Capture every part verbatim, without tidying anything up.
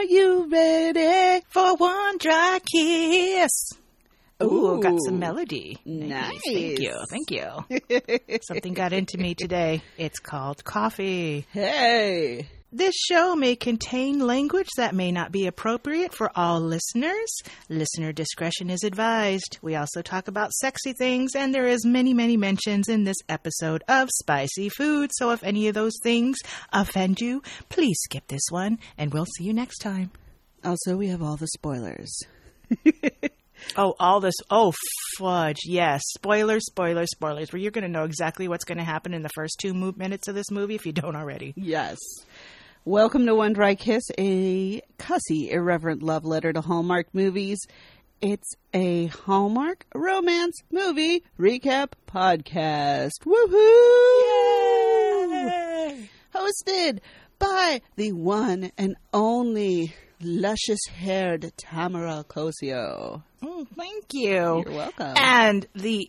Are you ready for one dry kiss? Ooh, Ooh, got some melody. Nice. Thank you. Thank you. Something got into me today. It's called coffee. Hey. This show may contain language that may not be appropriate for all listeners. Listener discretion is advised. We also talk about sexy things, and there is many, many mentions in this episode of spicy food. So if any of those things offend you, please skip this one, and we'll see you next time. Also, we have all the spoilers. Oh, all this. Oh, fudge. Yes. Spoilers, spoilers, spoilers. Where you're going to know exactly what's going to happen in the first two mo- minutes of this movie if you don't already. Yes. Welcome to One Dry Kiss, a cussy, irreverent love letter to Hallmark movies. It's a Hallmark romance movie recap podcast. Woohoo! Yay! Hosted by the one and only luscious-haired Tamara Cosio. Oh, thank you. You're welcome. And the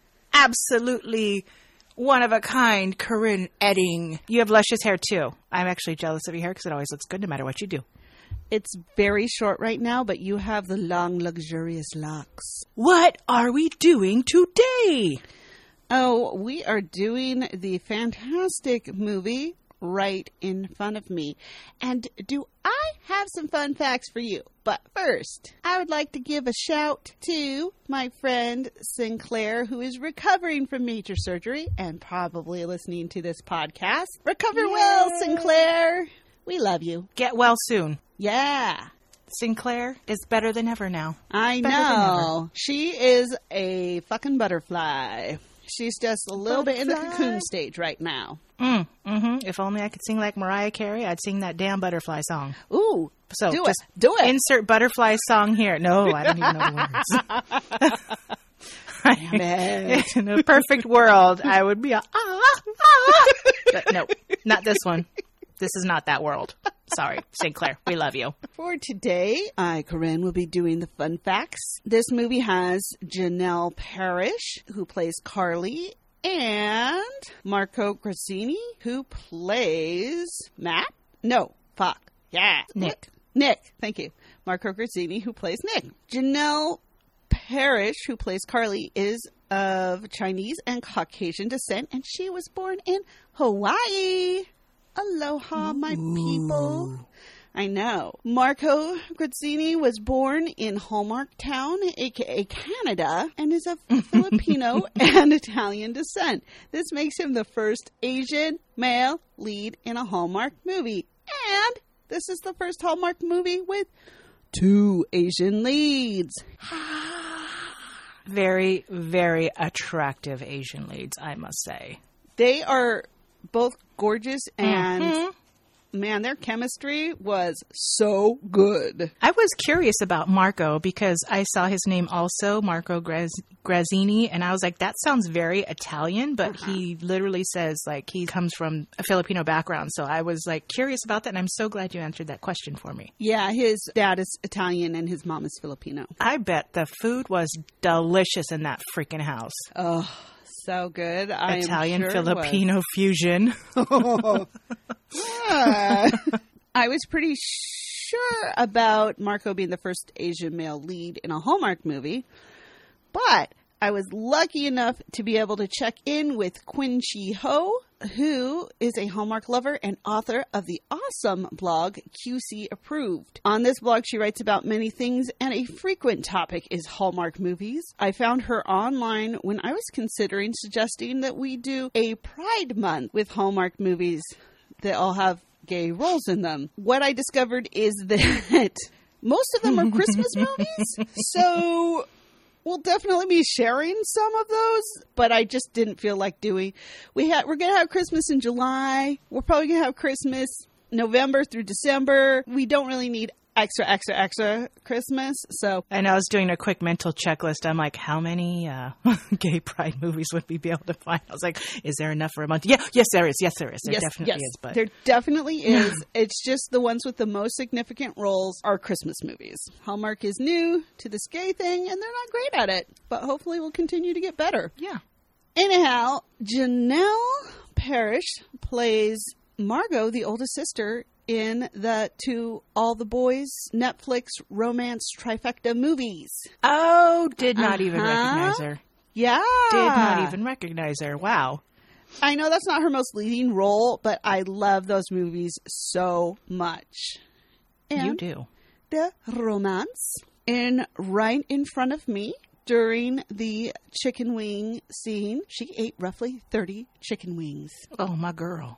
absolutely one-of-a-kind Corinne Edding. You have luscious hair, too. I'm actually jealous of your hair because it always looks good no matter what you do. It's very short right now, but you have the long, luxurious locks. What are we doing today? Oh, we are doing the fantastic movie right in front of me. And do I have some fun facts for you? But first, I would like to give a shout to my friend Sinclair, who is recovering from major surgery and probably listening to this podcast. Recover Yay! well, Sinclair. We love you. Get well soon. Yeah. Sinclair is better than ever now. I Better than know. She is a fucking butterfly. She's just a little bit in the Butterfly. cocoon stage right now. Mm, mm-hmm. If only I could sing like Mariah Carey, I'd sing that damn butterfly song. Ooh, So do it. just Do it. insert butterfly song here. No, I don't even know the words. Damn it. In a perfect world, I would be a ah, ah. But no, not this one. This is not that world. Sorry, Sinclair. We love you. For today, I, Corinne, will be doing the fun facts. This movie has Janelle Parrish, who plays Carly, and Marco Grazzini, who plays Matt? No, fuck. Yeah. Nick. Nick. Thank you. Marco Grazzini, who plays Nick. Janelle Parrish, who plays Carly, is of Chinese and Caucasian descent, and she was born in Hawaii. Aloha, my people. I know. Marco Grazzini was born in Hallmark Town, aka Canada, and is of Filipino and Italian descent. This makes him the first Asian male lead in a Hallmark movie. And this is the first Hallmark movie with two Asian leads. Very, very attractive Asian leads, I must say. They are both gorgeous, and Mm-hmm. man, their chemistry was so good. I was curious about Marco because I saw his name also, Marco Graz- Grazzini, and I was like, that sounds very Italian, but Uh-huh. he literally says like he comes from a Filipino background. So I was like curious about that, and I'm so glad you answered that question for me. Yeah, his dad is Italian and his mom is Filipino. I bet the food was delicious in that freaking house. Oh, so good. I am Italian sure it Filipino fusion. was. Yeah. I was pretty sure about Marco being the first Asian male lead in a Hallmark movie, but I was lucky enough to be able to check in with Quinn Chi Ho, who is a Hallmark lover and author of the awesome blog Q C Approved. On this blog, she writes about many things, and a frequent topic is Hallmark movies. I found her online when I was considering suggesting that we do a Pride Month with Hallmark movies that all have gay roles in them. What I discovered is that most of them are Christmas movies, so we'll definitely be sharing some of those, but I just didn't feel like doing. We had we're gonna have Christmas in July. We're probably gonna have Christmas November through December. We don't really need extra, extra, extra Christmas. So And I was doing a quick mental checklist. I'm like, how many uh, gay pride movies would we be able to find? I was like, is there enough for a month? Yeah, yes, there is. Yes, there is. There yes, definitely yes, is. But there definitely is. It's just the ones with the most significant roles are Christmas movies. Hallmark is new to this gay thing, and they're not great at it. But hopefully we'll continue to get better. yeah. Anyhow, Janelle Parrish plays Margot, the oldest sister in the To All the Boys Netflix romance trifecta movies. Oh, did not Uh-huh. even recognize her. Yeah. Did not even recognize her. Wow. I know that's not her most leading role, but I love those movies so much. And You do. the romance in right in front of me during the chicken wing scene. She ate roughly thirty chicken wings. Oh, my girl.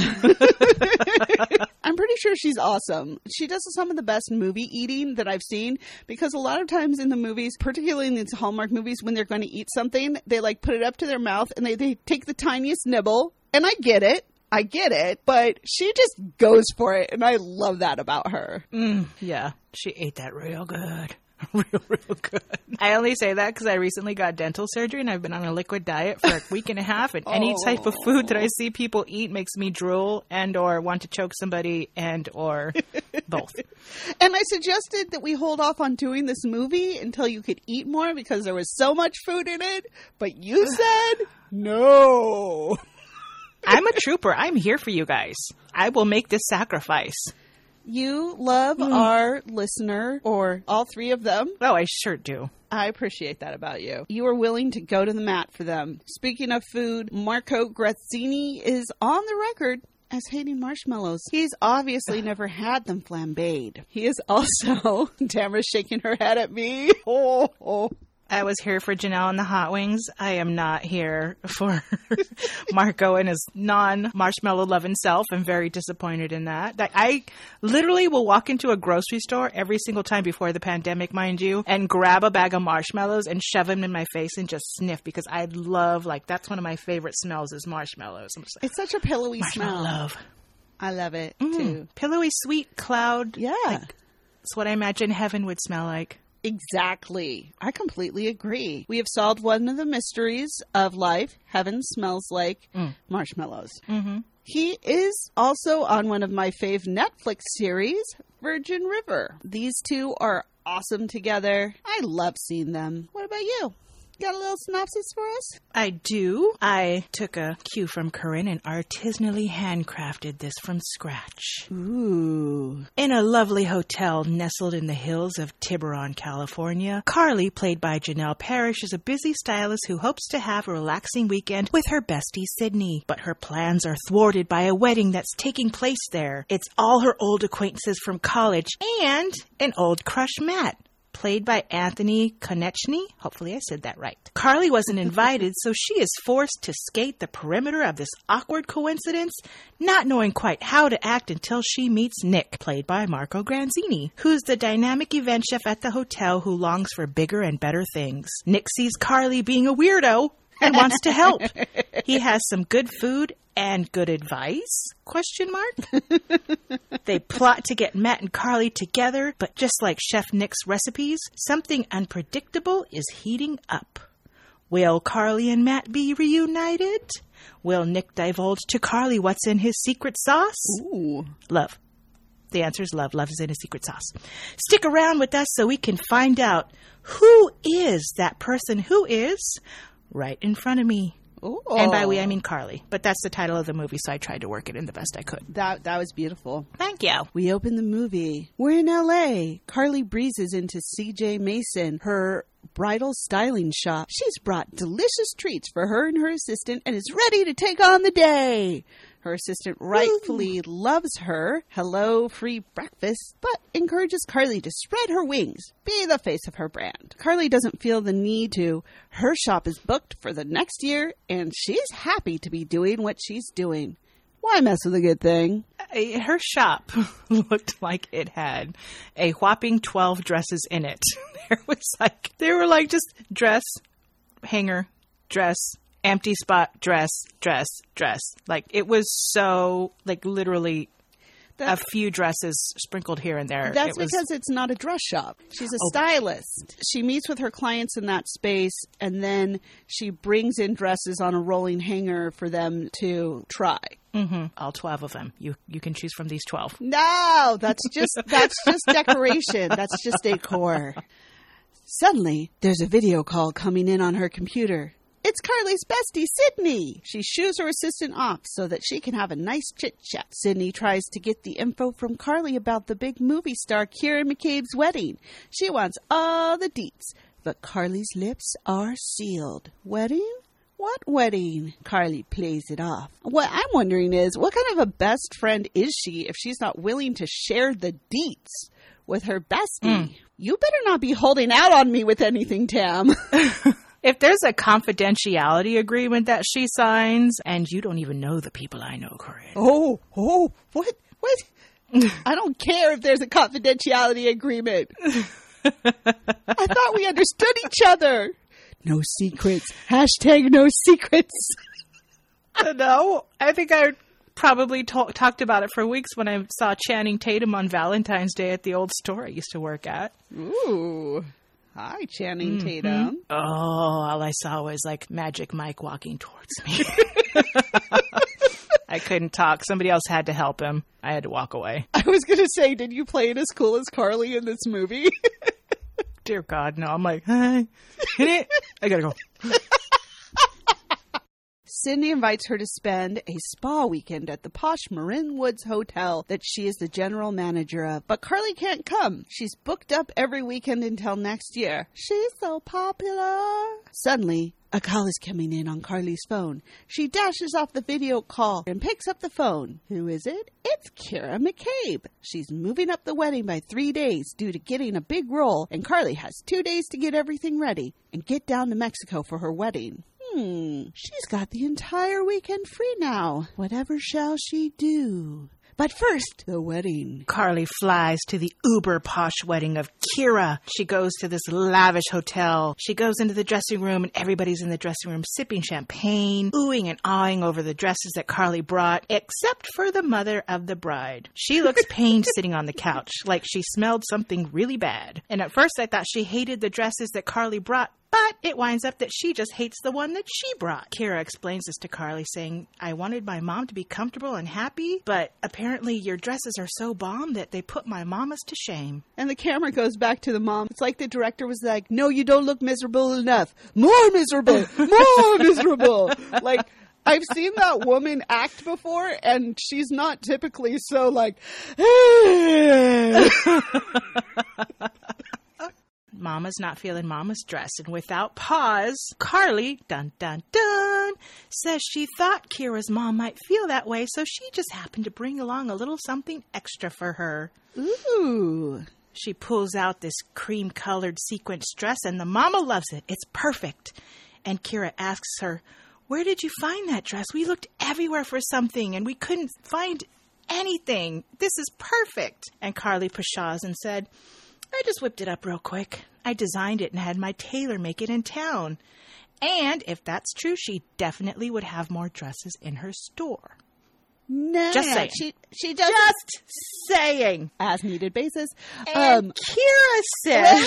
I'm pretty sure she's awesome. She does some of the best movie eating that I've seen, because a lot of times in the movies, particularly in these Hallmark movies, when they're going to eat something, they like put it up to their mouth and they, they take the tiniest nibble. And I get it. I get it. But she just goes for it. And I love that about her. Mm, yeah, she ate that real good. Real, real good. I only say that because I recently got dental surgery and I've been on a liquid diet for a week and a half. And any Oh. type of food that I see people eat makes me drool and or want to choke somebody and or both. And I suggested that we hold off on doing this movie until you could eat more because there was so much food in it. But you said no. I'm a trooper. I'm here for you guys. I will make this sacrifice. You love Mm. our listener, or all three of them. Oh, I sure do. I appreciate that about you. You are willing to go to the mat for them. Speaking of food, Marco Grazzini is on the record as hating marshmallows. He's obviously never had them flambéed. He is also... Tamara's shaking her head at me. Oh, oh. I was here for Janelle and the Hot Wings. I am not here for Marco and his non-marshmallow loving self. I'm very disappointed in that. Like, I literally will walk into a grocery store every single time before the pandemic, mind you, and grab a bag of marshmallows and shove them in my face and just sniff, because I love, like, that's one of my favorite smells is marshmallows. I'm just like, It's such a pillowy marshmallow smell. love. I love it, Mm. too. Pillowy, sweet cloud. Yeah. Like, it's what I imagine heaven would smell like. Exactly. I completely agree. We have solved one of the mysteries of life. Heaven smells like Mm. marshmallows. Mm-hmm. He is also on one of my fave Netflix series, Virgin River. These two are awesome together. I love seeing them. What about you? Got a little synopsis for us? I do. I took a cue from Corinne and artisanally handcrafted this from scratch. Ooh. In a lovely hotel nestled in the hills of Tiburon, California, Carly, played by Janelle Parrish, is a busy stylist who hopes to have a relaxing weekend with her bestie, Sydney. But her plans are thwarted by a wedding that's taking place there. It's all her old acquaintances from college and an old crush, Matt, played by Anthony Konechny. Hopefully I said that right. Carly wasn't invited, so she is forced to skate the perimeter of this awkward coincidence, not knowing quite how to act until she meets Nick, played by Marco Granzini, who's the dynamic event chef at the hotel who longs for bigger and better things. Nick sees Carly being a weirdo and wants to help. He has some good food and good advice? Question mark. They plot to get Matt and Carly together, but just like Chef Nick's recipes, something unpredictable is heating up. Will Carly and Matt be reunited? Will Nick divulge to Carly what's in his secret sauce? Ooh. Love. The answer is love. Love is in his secret sauce. Stick around with us so we can find out who is that person who is right in front of me. Ooh. And by we, I mean Carly. But that's the title of the movie, so I tried to work it in the best I could. That that was beautiful. Thank you. We open the movie. We're in L A. Carly breezes into C J Mason, her bridal styling shop. She's brought delicious treats for her and her assistant and is ready to take on the day. Her assistant rightfully Ooh. loves her hello free breakfast, but encourages Carly to spread her wings, be the face of her brand. Carly doesn't feel the need to. Her shop is booked for the next year, and she's happy to be doing what she's doing. Why mess with a good thing? Uh, her shop looked like it had a whopping twelve dresses in it. There was like, they were like just dress, hanger, dress, empty spot, dress, dress, dress. Like, it was so, like, literally that's, a few dresses sprinkled here and there. That's it was, because it's not a dress shop. She's a oh. stylist. She meets with her clients in that space, and then she brings in dresses on a rolling hanger for them to try. Mm-hmm. All twelve of them. You you can choose from these twelve. No, that's just that's just decoration. That's just decor. Suddenly, there's a video call coming in on her computer. It's Carly's bestie, Sydney. She shoos her assistant off so that she can have a nice chit-chat. Sydney tries to get the info from Carly about the big movie star Keira McCabe's wedding. She wants all the deets, but Carly's lips are sealed. Wedding? What wedding? Carly plays it off. What I'm wondering is, what kind of a best friend is she if she's not willing to share the deets with her bestie? Mm. You better not be holding out on me with anything, Tam. If there's a confidentiality agreement that she signs, and you don't even know the people I know, Corinne. Oh, oh, what? What? I don't care if there's a confidentiality agreement. I thought we understood each other. No secrets. Hashtag no secrets. No, I think I probably talk, talked about it for weeks when I saw Channing Tatum on Valentine's Day at the old store I used to work at. Ooh. Hi, Channing mm-hmm. Tatum. Oh, all I saw was like Magic Mike walking towards me. I couldn't talk. Somebody else had to help him. I had to walk away. I was going to say, did you play it as cool as Carly in this movie? Dear God, no. I'm like, hi. Hit it. I gotta go. Sydney invites her to spend a spa weekend at the posh Marin Woods Hotel that she is the general manager of. But Carly can't come. She's booked up every weekend until next year. She's so popular. Suddenly, a call is coming in on Carly's phone. She dashes off the video call and picks up the phone. Who is it? It's Keira McCabe. She's moving up the wedding by three days due to getting a big role, and Carly has two days to get everything ready and get down to Mexico for her wedding. Hmm, she's got the entire weekend free now. Whatever shall she do? But first, the wedding. Carly flies to the uber posh wedding of Keira. She goes to this lavish hotel. She goes into the dressing room, and everybody's in the dressing room sipping champagne, oohing and awing over the dresses that Carly brought, except for the mother of the bride. She looks pained sitting on the couch, like she smelled something really bad. And at first I thought she hated the dresses that Carly brought, but it winds up that she just hates the one that she brought. Keira explains this to Carly, saying, I wanted my mom to be comfortable and happy, but apparently your dresses are so bomb that they put my mamas to shame. And the camera goes back to the mom. It's like the director was like, no, you don't look miserable enough. More miserable. More miserable. Like, I've seen that woman act before, and she's not typically so like, Mama's not feeling Mama's dress, and without pause, Carly, dun dun dun, says she thought Keira's mom might feel that way, so she just happened to bring along a little something extra for her. Ooh. She pulls out this cream-colored sequence dress, and the mama loves it. It's perfect. And Keira asks her, where did you find that dress? We looked everywhere for something, and we couldn't find anything. This is perfect. And Carly pshaws and said, I just whipped it up real quick. I designed it and had my tailor make it in town. And if that's true, she definitely would have more dresses in her store. No, just saying. She she does just saying, as needed basis. And um, Keira said,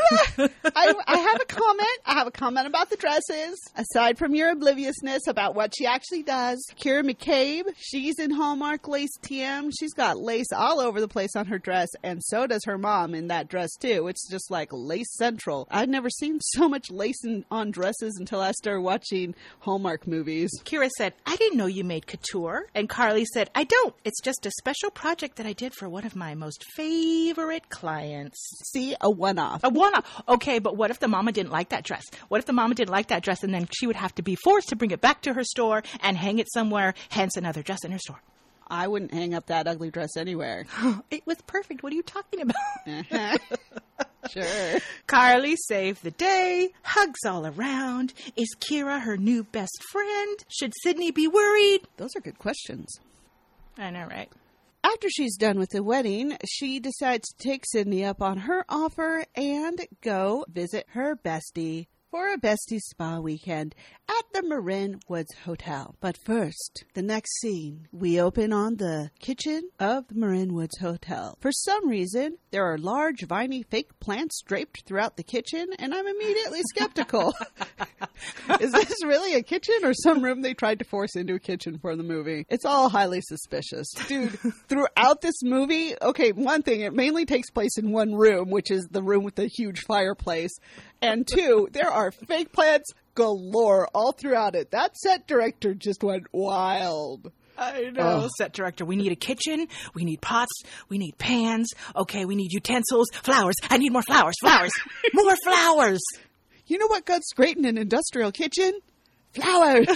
I, I have a comment. I have a comment about the dresses. Aside from your obliviousness about what she actually does, Keira McCabe, she's in Hallmark lace T M. She's got lace all over the place on her dress, and so does her mom in that dress too. It's just like lace central. I'd never seen so much lace in, on dresses until I started watching Hallmark movies. Keira said, I didn't know you made couture. And Carly said, I don't. It's just a special project that I did for one of my most favorite clients. See, a one-off. A one-off. Okay, but what if the mama didn't like that dress? What if the mama didn't like that dress, and then she would have to be forced to bring it back to her store and hang it somewhere, hence another dress in her store? I wouldn't hang up that ugly dress anywhere. It was perfect. What are you talking about? Sure. Carly saved the day. Hugs all around. Is Keira her new best friend? Should Sydney be worried? Those are good questions. I know, right? After she's done with the wedding, she decides to take Sydney up on her offer and go visit her bestie for a bestie spa weekend at the Marin Woods Hotel. But first, the next scene, we open on the kitchen of the Marin Woods Hotel. For some reason, there are large, viney, fake plants draped throughout the kitchen, and I'm immediately skeptical. Is this really a kitchen or some room they tried to force into a kitchen for the movie? It's all highly suspicious. Dude, throughout this movie, okay, one thing, it mainly takes place in one room, which is the room with the huge fireplace. And two, there are fake plants galore all throughout it. That set director just went wild. I know. Oh. Set director, we need a kitchen, we need pots, we need pans, okay, we need utensils, flowers, I need more flowers, flowers, more flowers. You know what goes great in an industrial kitchen? Flowers.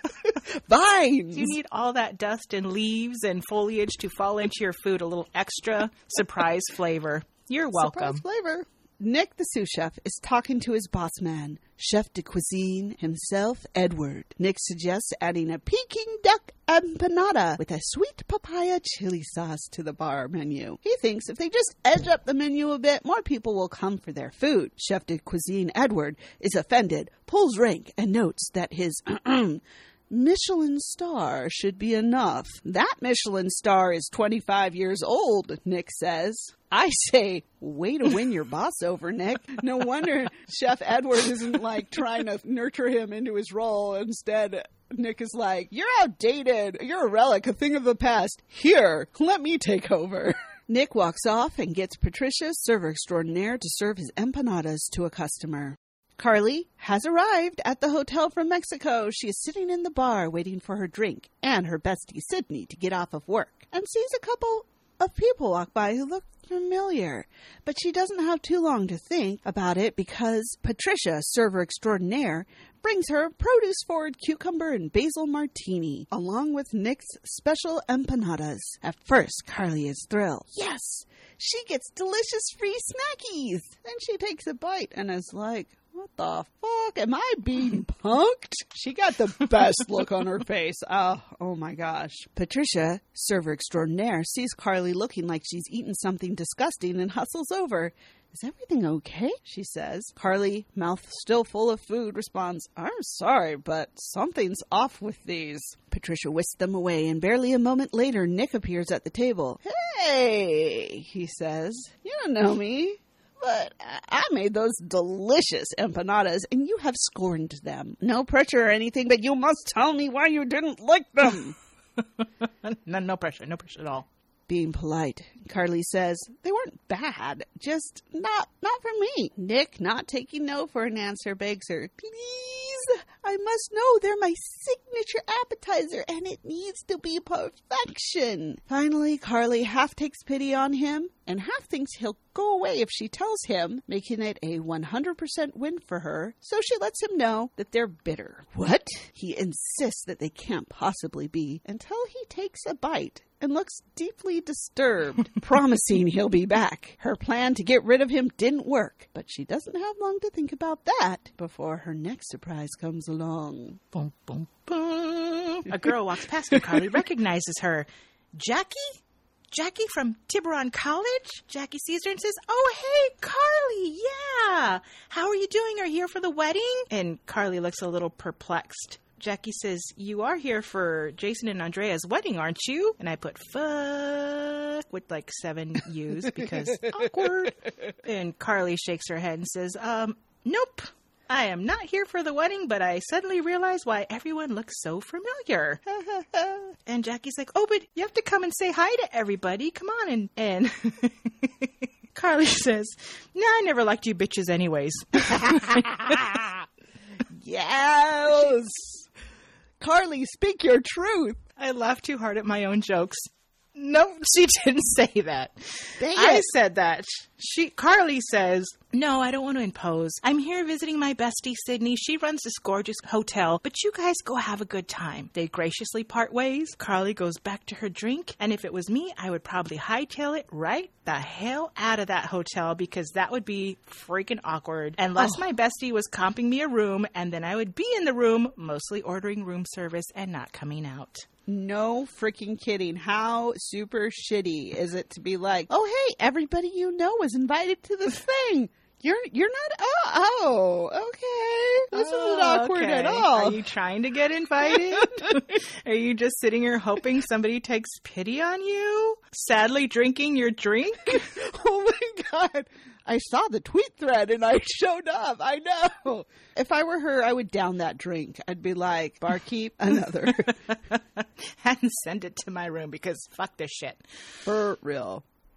Vines. You need all that dust and leaves and foliage to fall into your food, a little extra surprise flavor. You're welcome. Surprise flavor. Nick, the sous chef, is talking to his boss man, chef de cuisine himself, Edward. Nick suggests adding a Peking duck empanada with a sweet papaya chili sauce to the bar menu. He thinks if they just edge up the menu a bit, more people will come for their food. Chef de cuisine Edward is offended, pulls rank, and notes that his Michelin star should be enough. That Michelin star is twenty-five years old, Nick says. I say, way to win your boss over, Nick. No wonder Chef Edward isn't like trying to nurture him into his role. Instead, Nick is like, you're outdated. You're a relic, a thing of the past. Here, let me take over. Nick walks off and gets Patricia, server extraordinaire, to serve his empanadas to a customer. Carly has arrived at the hotel from Mexico. She is sitting in the bar waiting for her drink and her bestie Sydney to get off of work, and sees a couple of people walk by who look familiar. But she doesn't have too long to think about it because Patricia, server extraordinaire, brings her produce-forward cucumber and basil martini, along with Nick's special empanadas. At first, Carly is thrilled. Yes, she gets delicious free snackies. Then she takes a bite and is like, what the fuck? Am I being punked? She got the best look on her face. Oh, oh my gosh. Patricia, server extraordinaire, sees Carly looking like she's eaten something disgusting and hustles over. Is everything okay? She says. Carly, mouth still full of food, responds, I'm sorry, but something's off with these. Patricia whisks them away, and barely a moment later, Nick appears at the table. Hey, he says, you don't know me. But I made those delicious empanadas, and you have scorned them. No pressure or anything, but you must tell me why you didn't like them. no, no pressure, no pressure at all. Being polite, Carly says, they weren't bad, just not not for me. Nick, not taking no for an answer, begs her, please, I must know they're my signature appetizer, and it needs to be perfection. Finally, Carly half takes pity on him, and half thinks he'll go away if she tells him, making it a one hundred percent win for her, so she lets him know that they're bitter. What? He insists that they can't possibly be, until he takes a bite and looks deeply disturbed, promising he'll be back. Her plan to get rid of him didn't work, but she doesn't have long to think about that before her next surprise comes along. Boom, boom, boom. A girl walks past her. Carly recognizes her. Jackie? Jackie from Tiburon College? Jackie sees her and says, oh, hey, Carly, yeah. How are you doing? Are you here for the wedding? And Carly looks a little perplexed. Jackie says, you are here for Jason and Andrea's wedding, aren't you? And I put fuck with like seven U's because awkward. And Carly shakes her head and says, um, nope. I am not here for the wedding, but I suddenly realize why everyone looks so familiar. And Jackie's like, oh, but you have to come and say hi to everybody. Come on. And, and Carly says, nah, I never liked you bitches anyways. Yes. Carly, speak your truth. I laughed too hard at my own jokes. No, she didn't say that. Dang I it. said that. She, Carly says, no, I don't want to impose. I'm here visiting my bestie, Sydney. She runs this gorgeous hotel, but you guys go have a good time. They graciously part ways. Carly goes back to her drink, and if it was me, I would probably hightail it right the hell out of that hotel because that would be freaking awkward. Unless oh. my bestie was comping me a room, and then I would be in the room, mostly ordering room service and not coming out. No freaking kidding. How super shitty is it to be like, oh, hey, everybody you know was invited to this thing. You're you're not, oh, oh okay. This oh, isn't awkward okay. at all. Are you trying to get invited? Are you just sitting here hoping somebody takes pity on you? Sadly drinking your drink? Oh my God. I saw the tweet thread and I showed up. I know. If I were her, I would down that drink. I'd be like, barkeep, another. And send it to my room because fuck this shit. For real.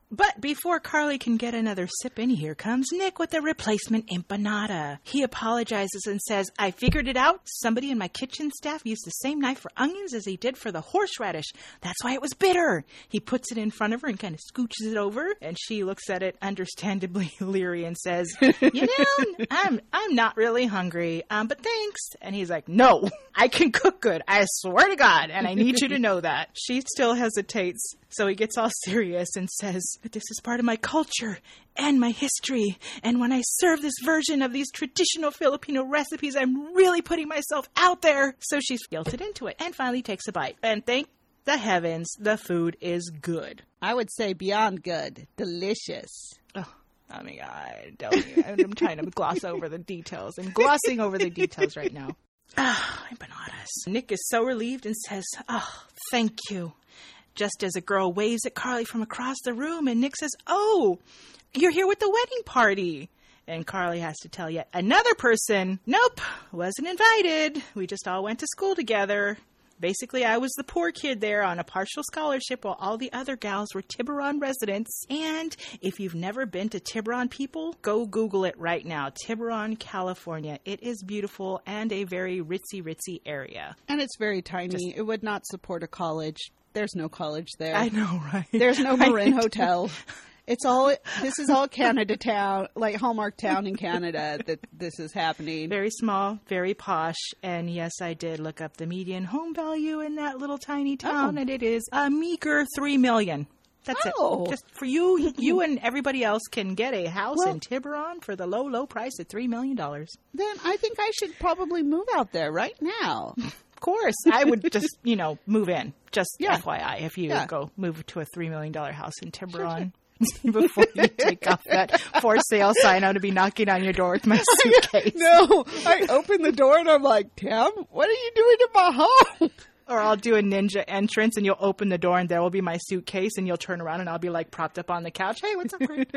But before Carly can get another sip in, here comes Nick with a replacement empanada. He apologizes and says, I figured it out. Somebody in my kitchen staff used the same knife for onions as he did for the horseradish. That's why it was bitter. He puts it in front of her and kind of scooches it over, and she looks at it understandably leery and says, you know, I'm I'm not really hungry, um, but thanks. And he's like, no, I can cook good. I swear to God, and I need you to know that. She still hesitates, so he gets all serious and says, but this is part of my culture and my history, and when I serve this version of these traditional Filipino recipes, I'm really putting myself out there. So she's guilted into it and finally takes a bite. And thank the heavens, the food is good. I would say beyond good. Delicious. Oh, oh my God. Don't you? I'm trying to gloss over the details. I'm glossing over the details right now. Ah, oh, empanadas. Nick is so relieved and says, oh, thank you. Just as a girl waves at Carly from across the room, and Nick says, oh, you're here with the wedding party. And Carly has to tell yet another person, nope, wasn't invited. We just all went to school together. Basically, I was the poor kid there on a partial scholarship while all the other gals were Tiburon residents. And if you've never been to Tiburon, people, go Google it right now. Tiburon, California. It is beautiful and a very ritzy, ritzy area. And it's very tiny. Just, it would not support a college. There's no college there. I know, right? There's no Marin Hotel. It's all, this is all Canada town, like Hallmark town in Canada that this is happening. Very small, very posh. And yes, I did look up the median home value in that little tiny town, oh. and it is a meager three million dollars. That's oh. it. Just for you, you and everybody else can get a house well, in Tiburon for the low, low price of three million dollars. Then I think I should probably move out there right now. Of course. I would just, you know, move in. Just yeah. F Y I, if you yeah. go move to a three million dollars house in Tiburon. Sure, sure. Before you take off that for sale sign, I'm to be knocking on your door with my suitcase. No, I open the door and I'm like, Tim, what are you doing in my home? Or I'll do a ninja entrance and you'll open the door and there will be my suitcase and you'll turn around and I'll be like propped up on the couch. Hey, what's up, Greg?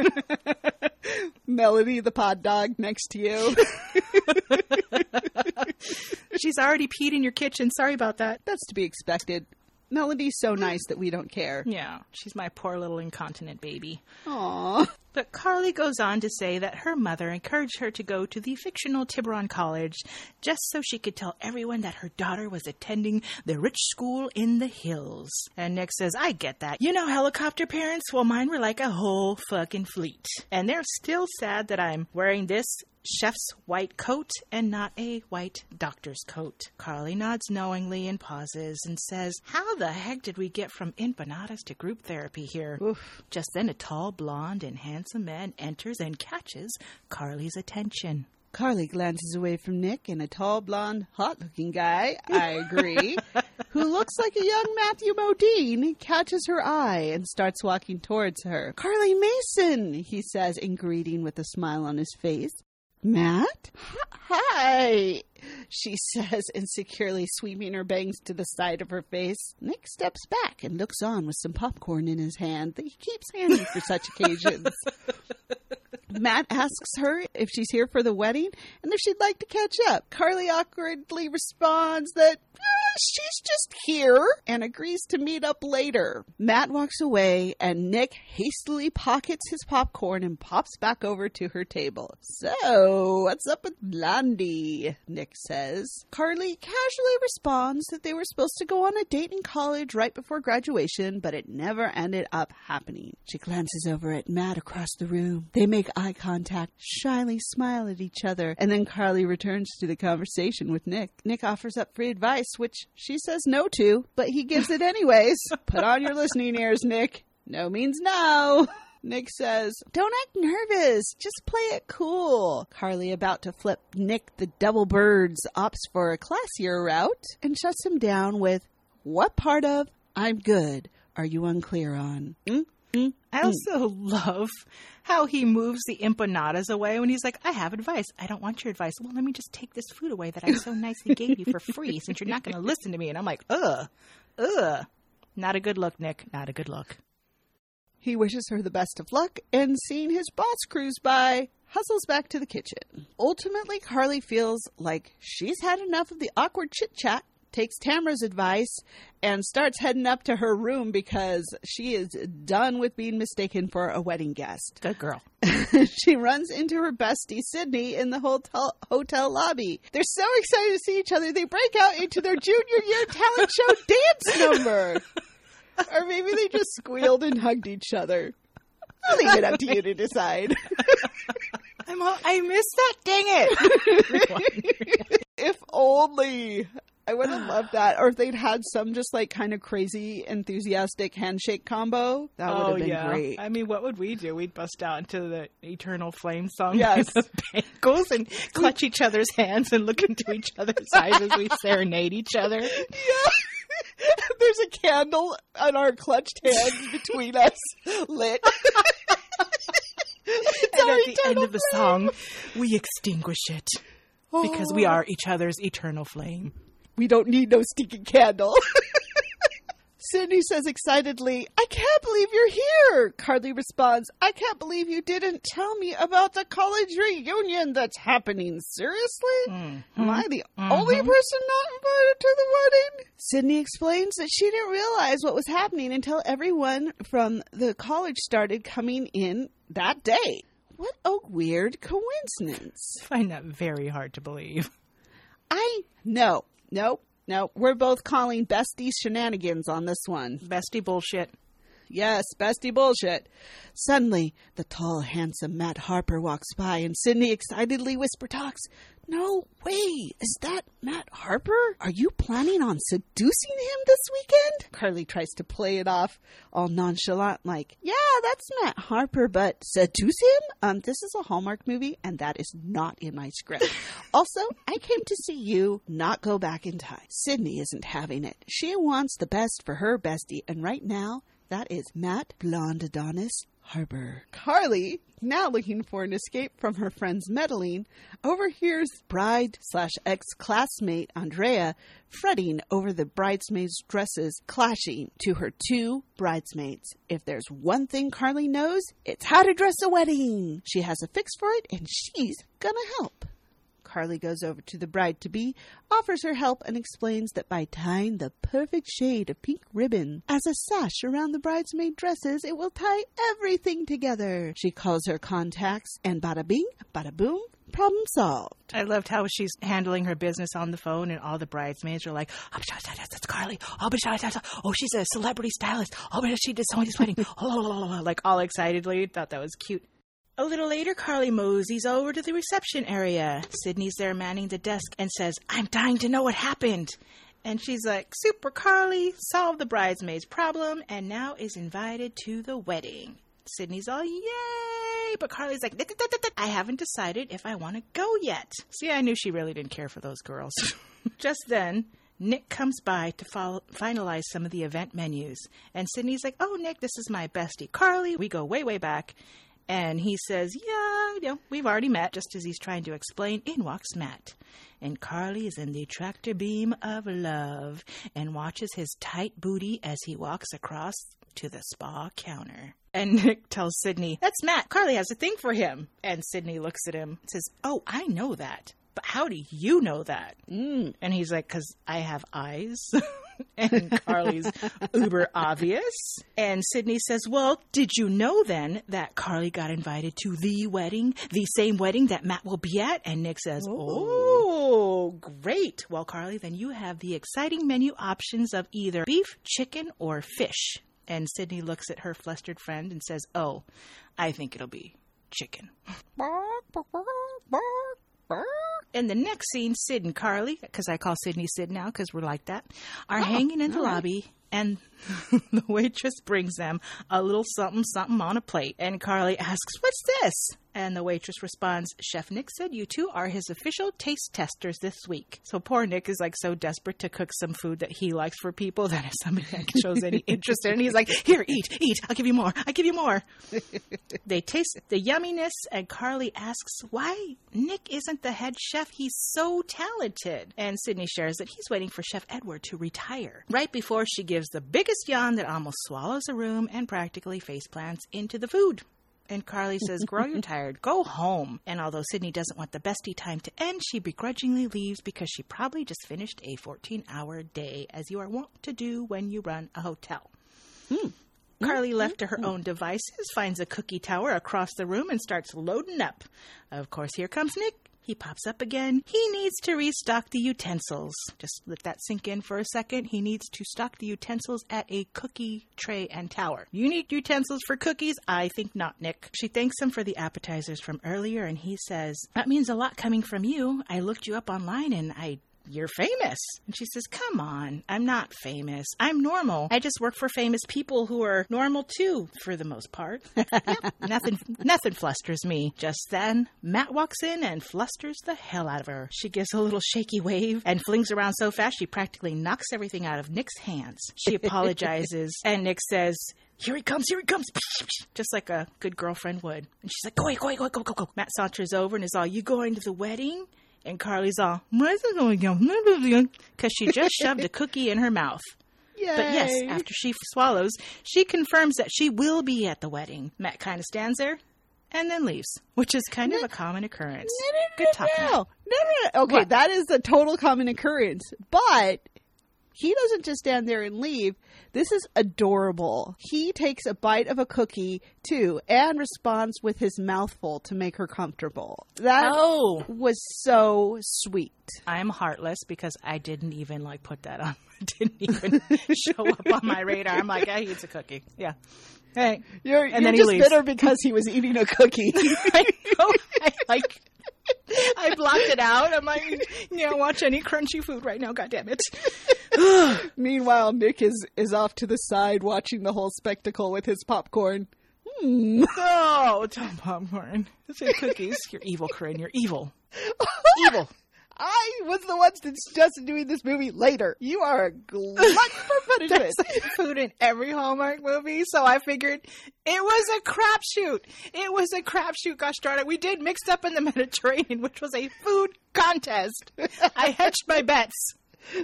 Melody, the pod dog, next to you. She's already peed in your kitchen. Sorry about that. That's to be expected. Melody's so nice that we don't care. Yeah, she's my poor little incontinent baby. Aww. But Carly goes on to say that her mother encouraged her to go to the fictional Tiburon College just so she could tell everyone that her daughter was attending the rich school in the hills. And Nick says, I get that. You know, helicopter parents? Well, mine were like a whole fucking fleet. And they're still sad that I'm wearing this chef's white coat and not a white doctor's coat. Carly nods knowingly and pauses and says, how the heck did we get from empanadas to group therapy here? Oof. Just then a tall, blonde, and handsome man enters and catches Carly's attention. Carly glances away from Nick and a tall, blonde, hot-looking guy, I agree, who looks like a young Matthew Modine, catches her eye and starts walking towards her. Carly Mason, he says in greeting with a smile on his face. Matt? Hi, she says, insecurely sweeping her bangs to the side of her face. Nick steps back and looks on with some popcorn in his hand that he keeps handy for such occasions. Matt asks her if she's here for the wedding and if she'd like to catch up. Carly awkwardly responds that eh, she's just here and agrees to meet up later. Matt walks away and Nick hastily pockets his popcorn and pops back over to her table. So, what's up with Blondie? Nick says. Carly casually responds that they were supposed to go on a date in college right before graduation, but it never ended up happening. She glances over at Matt across the room. They make eye contact, shyly smile at each other, and then Carly returns to the conversation with Nick. Nick offers up free advice, which she says no to, but he gives it anyways. Put on your listening ears, Nick. No means no. Nick says, don't act nervous. Just play it cool. Carly, about to flip Nick the double birds, opts for a classier route and shuts him down with, what part of I'm good are you unclear on? Mm? Mm? I also mm. love how he moves the empanadas away when he's like, I have advice. I don't want your advice. Well, let me just take this food away that I so nicely gave you for free since you're not going to listen to me. And I'm like, ugh, ugh. Not a good look, Nick. Not a good look. He wishes her the best of luck and, seeing his boss cruise by, hustles back to the kitchen. Ultimately, Carly feels like she's had enough of the awkward chit-chat takes Tamara's advice and starts heading up to her room because she is done with being mistaken for a wedding guest. Good girl. She runs into her bestie, Sydney, in the hotel, hotel lobby. They're so excited to see each other, they break out into their junior year talent show dance number. Or maybe they just squealed and hugged each other. I'll leave it up to you to decide. I'm all, I missed that. Dang it. If only. I would have loved that. Or if they'd had some just like kind of crazy, enthusiastic handshake combo. That would oh, have been yeah. great. I mean, what would we do? We'd bust out into the Eternal Flame song. Yes. The Bangles and clutch each other's hands and look into each other's eyes as we serenade each other. Yeah. There's a candle on our clutched hands between us, lit. And at the end of the flame. Song, we extinguish it because oh. we are each other's eternal flame. We don't need no stinking candle. Sydney says excitedly, I can't believe you're here. Carly responds, I can't believe you didn't tell me about the college reunion that's happening. Seriously? Mm-hmm. Am I the mm-hmm. only person not invited to the wedding? Sydney explains that she didn't realize what was happening until everyone from the college started coming in that day. What a weird coincidence. I find that very hard to believe. I know. Nope. No, we're both calling bestie shenanigans on this one. Bestie bullshit. Yes, bestie bullshit. Suddenly, the tall, handsome Matt Harper walks by and Sydney excitedly whisper talks. No way. Is that Matt Harper? Are you planning on seducing him this weekend? Carly tries to play it off all nonchalant like, yeah, that's Matt Harper, but seduce him? Um, this is a Hallmark movie and that is not in my script. Also, I came to see you, not go back in time. Sydney isn't having it. She wants the best for her bestie, and right now, that is Matt Blonde Adonis Harper. Carly, now looking for an escape from her friend's meddling, overhears bride slash ex-classmate Andrea fretting over the bridesmaids' dresses clashing to her two bridesmaids. If there's one thing Carly knows, it's how to dress a wedding. She has a fix for it, and she's gonna help. Carly goes over to the bride-to-be, offers her help, and explains that by tying the perfect shade of pink ribbon as a sash around the bridesmaid dresses, it will tie everything together. She calls her contacts, and bada bing, bada boom, problem solved. I loved how she's handling her business on the phone, and all the bridesmaids are like, oh, that's Carly. Oh, she's a celebrity stylist. Oh, she did somebody's wedding. Oh, like all excitedly. Thought that was cute. A little later, Carly moseys over to the reception area. Sydney's there manning the desk and says, I'm dying to know what happened. And she's like, Super Carly solved the bridesmaid's problem and now is invited to the wedding. Sydney's all, yay! But Carly's like, I haven't decided if I want to go yet. See, I knew she really didn't care for those girls. Just then, Nick comes by to follow, finalize some of the event menus. And Sydney's like, oh, Nick, this is my bestie Carly. We go way, way back. And he says, yeah, you know, we've already met, just as he's trying to explain. In walks Matt. And Carly is in the tractor beam of love and watches his tight booty as he walks across to the spa counter. And Nick tells Sydney, that's Matt. Carly has a thing for him. And Sydney looks at him and says, oh, I know that. But how do you know that? Mm. And he's like, because I have eyes. And Carly's uber obvious. And Sydney says, well, did you know then that Carly got invited to the wedding, the same wedding that Matt will be at? And Nick says, oh, great. Well, Carly, then you have the exciting menu options of either beef, chicken, or fish. And Sydney looks at her flustered friend and says, oh, I think it'll be chicken. In the next scene, Sid and Carly, because I call Sydney Sid now because we're like that, are oh, hanging in the right. lobby, and the waitress brings them a little something something on a plate. And Carly asks, what's this? And the waitress responds, Chef Nick said you two are his official taste testers this week. So poor Nick is like so desperate to cook some food that he likes for people that if somebody shows any interest in it, he's like, here, eat, eat. I'll give you more. I'll give you more. They taste the yumminess, and Carly asks why Nick isn't the head chef. He's so talented. And Sydney shares that he's waiting for Chef Edward to retire. Right before, she gives the biggest yawn that almost swallows a room and practically face plants into the food. And Carly says, girl, you're tired. Go home. And although Sydney doesn't want the bestie time to end, she begrudgingly leaves because she probably just finished a fourteen-hour day, as you are wont to do when you run a hotel. Hmm. Carly, left to her own devices, finds a cookie tower across the room and starts loading up. Of course, here comes Nick. He pops up again. He needs to restock the utensils. Just let that sink in for a second. He needs to stock the utensils at a cookie tray and tower. You need utensils for cookies? I think not, Nick. She thanks him for the appetizers from earlier, and he says, that means a lot coming from you. I looked you up online, and I... You're famous. And she says, come on, I'm not famous. I'm normal. I just work for famous people who are normal too, for the most part. Yep, nothing nothing flusters me. Just then, Matt walks in and flusters the hell out of her. She gives a little shaky wave and flings around so fast she practically knocks everything out of Nick's hands. She apologizes, and Nick says, here he comes, here he comes, just like a good girlfriend would. And she's like, go away, go away, go, go, go, go. Matt saunters over and is all, you going to the wedding? And Carly's all, because she just shoved a cookie in her mouth. Yay. But yes, after she swallows, she confirms that she will be at the wedding. Matt kind of stands there and then leaves, which is kind no, of a common occurrence. No, no, Good talk, no, Matt. no, no, no. Okay, what? That is a total common occurrence. But he doesn't just stand there and leave. This is adorable. He takes a bite of a cookie, too, and responds with his mouth full to make her comfortable. That oh. was so sweet. I'm heartless because I didn't even, like, put that on. didn't even show up on my radar. I'm like, yeah, he eats a cookie. Yeah. Hey. You're, and you're then just he leaves. bitter because he was eating a cookie. I know. I, like... I blocked it out. I'm like, you don't watch any crunchy food right now. God damn it. Meanwhile, Nick is, is off to the side watching the whole spectacle with his popcorn. Hmm. Oh, Tom Popcorn. It's your cookies. You're evil, Corinne. You're evil. Evil. I was the one that's just doing this movie later. You are a glutton for punishment. There's food in every Hallmark movie, so I figured it was a crapshoot. It was a crapshoot, gosh darn it. We did Mixed Up in the Mediterranean, which was a food contest. I hedged my bets.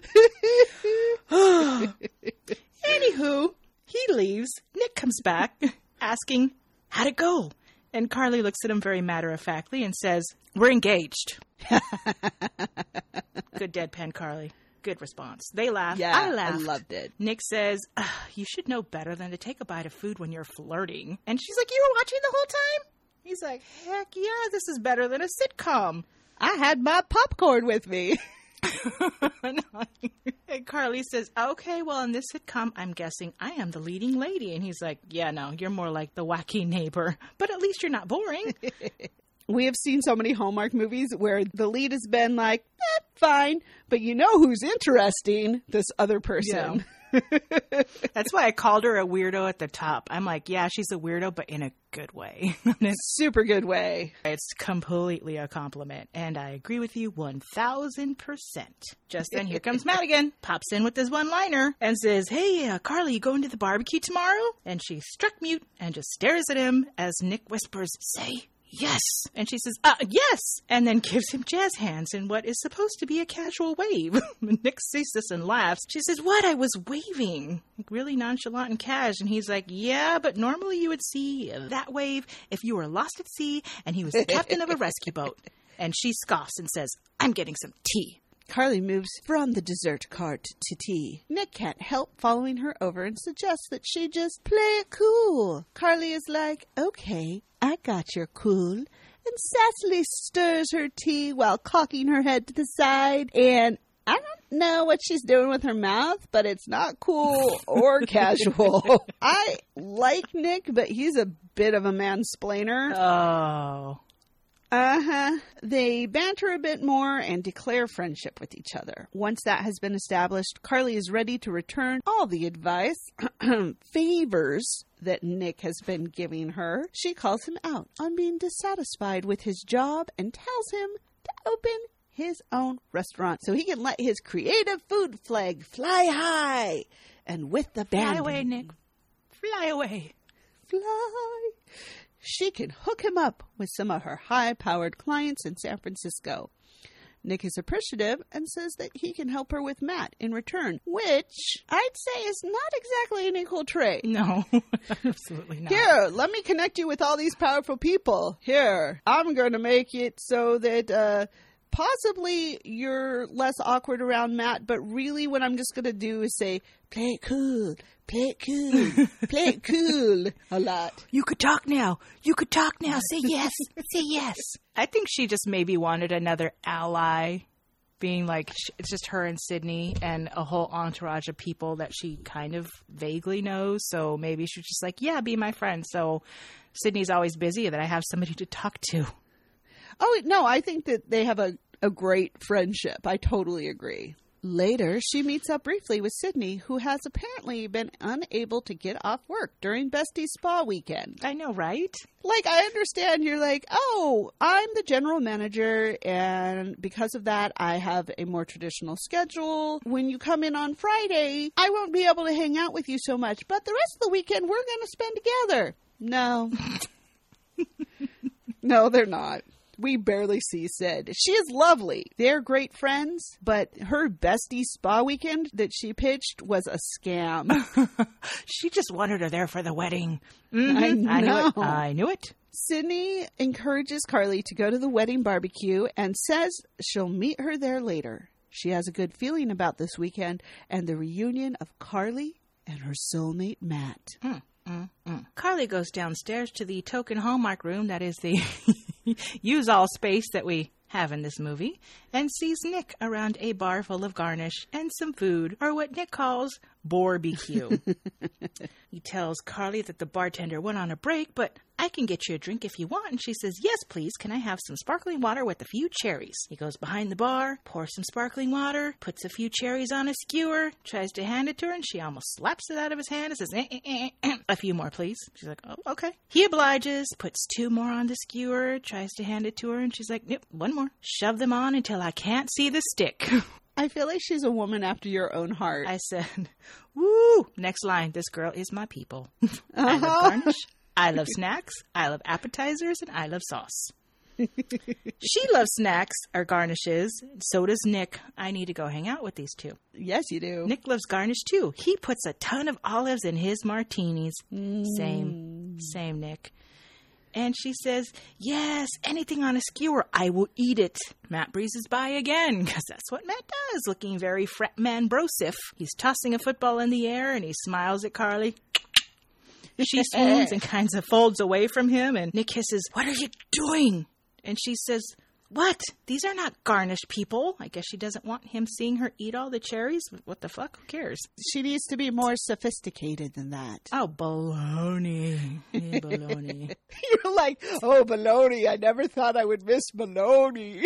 Anywho, he leaves. Nick comes back, asking, how'd it go? And Carly looks at him very matter-of-factly and says, we're engaged. Good deadpan, Carly. Good response. They laugh. Yeah, I laughed. I loved it. Nick says, you should know better than to take a bite of food when you're flirting. And she's like, you were watching the whole time? He's like, heck yeah, this is better than a sitcom. I had my popcorn with me. And Carly says, okay, well, in this sitcom, I'm guessing I am the leading lady. And he's like, yeah, no, you're more like the wacky neighbor. But at least you're not boring. We have seen so many Hallmark movies where the lead has been like, eh, fine. But you know who's interesting? This other person. Yeah. That's why I called her a weirdo at the top. I'm like, yeah, she's a weirdo, but in a good way. Super good way. It's completely a compliment. And I agree with you one thousand percent. Just then, here comes Matt again. Pops in with this one-liner and says, hey, uh, Carly, you going to the barbecue tomorrow? And she struck mute and just stares at him as Nick whispers, say yes. And she says, uh, yes. And then gives him jazz hands in what is supposed to be a casual wave. Nick sees this and laughs. She says, what? I was waving. Like, really nonchalant and cash. And he's like, yeah, but normally you would see that wave if you were lost at sea and he was the captain of a rescue boat. And she scoffs and says, I'm getting some tea. Carly moves from the dessert cart to tea. Nick can't help following her over and suggests that she just play it cool. Carly is like, okay, I got your cool, and sassily stirs her tea while cocking her head to the side. And I don't know what she's doing with her mouth, but it's not cool or casual. I like Nick, but he's a bit of a mansplainer. Oh. Uh-huh. They banter a bit more and declare friendship with each other. Once that has been established, Carly is ready to return all the advice, favors that Nick has been giving her. She calls him out on being dissatisfied with his job and tells him to open his own restaurant so he can let his creative food flag fly high. And with the band... Fly away, Nick. Fly away. Fly... She can hook him up with some of her high-powered clients in San Francisco. Nick is appreciative and says that he can help her with Matt in return, which I'd say is not exactly an equal trade. No, absolutely not. Here, let me connect you with all these powerful people. Here, I'm going to make it so that uh, possibly you're less awkward around Matt, but really what I'm just going to do is say, play it cool, play it cool, play it cool a lot. You could talk now. You could talk now. Say yes. Say yes. I think she just maybe wanted another ally, being like, it's just her and Sydney and a whole entourage of people that she kind of vaguely knows. So maybe she's just like, yeah, be my friend. So Sydney's always busy and that I have somebody to talk to. Oh, no, I think that they have a, a great friendship. I totally agree. Later, she meets up briefly with Sydney, who has apparently been unable to get off work during Bestie's spa weekend. I know, right? Like, I understand you're like, oh, I'm the general manager, and because of that, I have a more traditional schedule. When you come in on Friday, I won't be able to hang out with you so much, but the rest of the weekend, we're going to spend together. No. No, they're not. We barely see Sid. She is lovely. They're great friends, but her Bestie spa weekend that she pitched was a scam. She just wanted her there for the wedding. Mm-hmm. I know. I knew it. I knew it. Sydney encourages Carly to go to the wedding barbecue and says she'll meet her there later. She has a good feeling about this weekend and the reunion of Carly and her soulmate Matt. Mm, mm, mm. Carly goes downstairs to the token Hallmark room that is the use-all space that we have in this movie, and sees Nick around a bar full of garnish and some food, or what Nick calls barbecue. He tells Carly that the bartender went on a break, but I can get you a drink if you want. And she says, yes, please. Can I have some sparkling water with a few cherries? He goes behind the bar, pours some sparkling water, puts a few cherries on a skewer, tries to hand it to her, and she almost slaps it out of his hand and says, eh, eh, eh, eh. A few more, please. She's like, oh, okay. He obliges, puts two more on the skewer, tries to hand it to her, and she's like, nope, one more. Shove them on until I can't see the stick. I feel like she's a woman after your own heart. I said, woo! Next line, this girl is my people. Uh-huh. I love garnish, I love snacks, I love appetizers, and I love sauce. She loves snacks or garnishes. So does Nick. I need to go hang out with these two. Yes, you do. Nick loves garnish, too. He puts a ton of olives in his martinis. Mm. Same. Same, Nick. And she says, yes, anything on a skewer, I will eat it. Matt breezes by again, because that's what Matt does, looking very frat man brosif. He's tossing a football in the air, and he smiles at Carly. She swoons and kind of folds away from him, and Nick hisses, what are you doing? And she says, what? These are not garnish people. I guess she doesn't want him seeing her eat all the cherries. What the fuck? Who cares? She needs to be more sophisticated than that. Oh, baloney. Yeah, baloney. You're like, oh, baloney. I never thought I would miss baloney.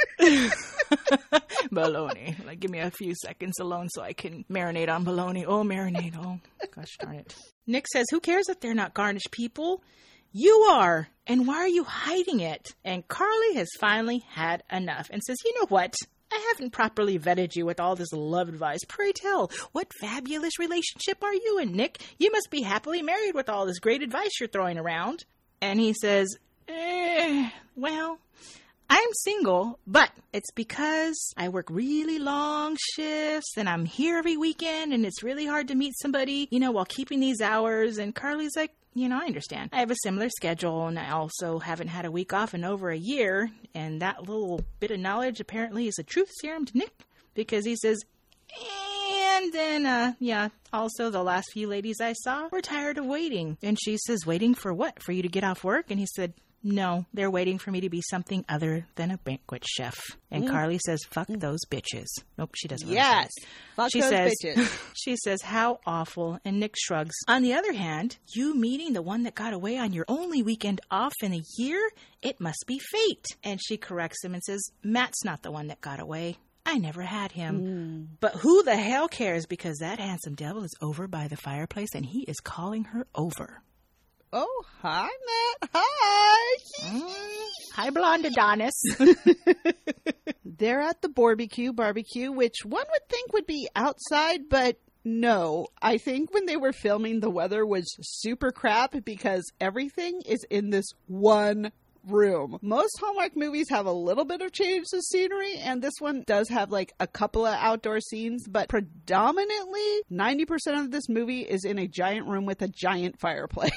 Baloney. Like, give me a few seconds alone so I can marinate on baloney. Oh, marinate. Oh, gosh darn it. Nick says, who cares if they're not garnish people? You are. And why are you hiding it? And Carly has finally had enough and says, you know what? I haven't properly vetted you with all this love advice. Pray tell, what fabulous relationship are you in, Nick? You must be happily married with all this great advice you're throwing around. And he says, eh, well, I'm single, but it's because I work really long shifts and I'm here every weekend and it's really hard to meet somebody, you know, while keeping these hours. And Carly's like, you know, I understand. I have a similar schedule, and I also haven't had a week off in over a year, and that little bit of knowledge apparently is a truth serum to Nick, because he says, and then, uh, yeah, also the last few ladies I saw were tired of waiting. And she says, waiting for what? For you to get off work? And he said, no, they're waiting for me to be something other than a banquet chef. And mm. Carly says, fuck those bitches. Nope, she doesn't. Yes, fuck she those says, bitches. She says, how awful. And Nick shrugs. On the other hand, you meeting the one that got away on your only weekend off in a year? It must be fate. And she corrects him and says, Matt's not the one that got away. I never had him. Mm. But who the hell cares, because that handsome devil is over by the fireplace and he is calling her over. Oh, hi, Matt. Hi. Mm. Hi, blonde Adonis. They're at the barbecue, barbecue, which one would think would be outside, but no. I think when they were filming, the weather was super crap because everything is in this one room. Most Hallmark movies have a little bit of change of scenery, and this one does have like a couple of outdoor scenes, but predominantly ninety percent of this movie is in a giant room with a giant fireplace.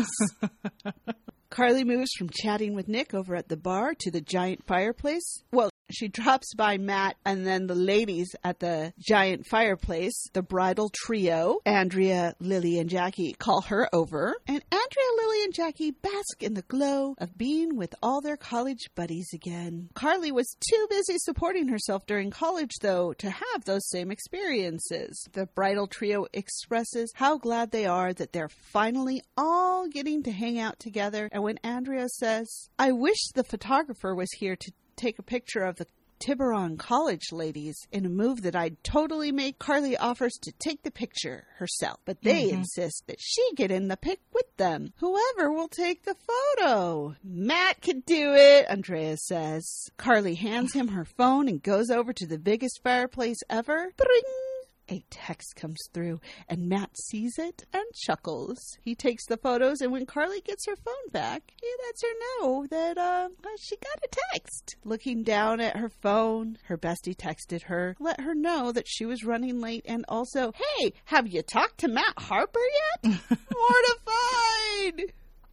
Carly moves from chatting with Nick over at the bar to the giant fireplace. Well, she drops by Matt and then the ladies at the giant fireplace, the bridal trio. Andrea, Lily, and Jackie call her over. And Andrea, Lily, and Jackie bask in the glow of being with all their college buddies again. Carly was too busy supporting herself during college, though, to have those same experiences. The bridal trio expresses how glad they are that they're finally all getting to hang out together. And when Andrea says, "I wish the photographer was here to take a picture of the Tiburon College ladies in a move that I'd totally make," Carly offers to take the picture herself, but they mm-hmm. insist that she get in the pic with them. Whoever will take the photo. Matt could do it, Andrea says. Carly hands him her phone and goes over to the biggest fireplace ever. Bring! A text comes through, and Matt sees it and chuckles. He takes the photos, and when Carly gets her phone back, he lets her know that uh, she got a text. Looking down at her phone, her bestie texted her, let her know that she was running late, and also, "Hey, have you talked to Matt Harper yet?" Mortified!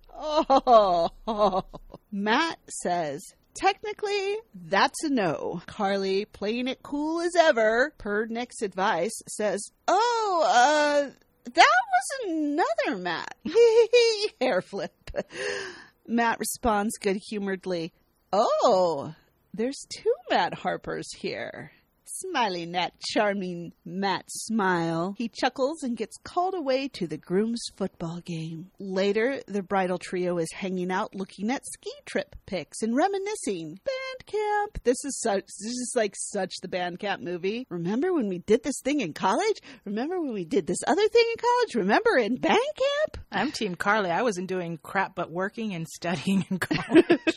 Oh, oh. Matt says, "Technically, that's a no." Carly, playing it cool as ever, per Nick's advice, says, "Oh, uh, that was another Matt." Hair flip. Matt responds good-humoredly, "Oh, there's two Matt Harpers here." Smiling at charming Matt's smile, he chuckles and gets called away to the groom's football game. Later, the bridal trio is hanging out looking at ski trip pics and reminiscing. Band camp. This is such, this is like such the band camp movie. Remember when we did this thing in college? Remember when we did this other thing in college? Remember in band camp? I'm Team Carly. I wasn't doing crap but working and studying in college.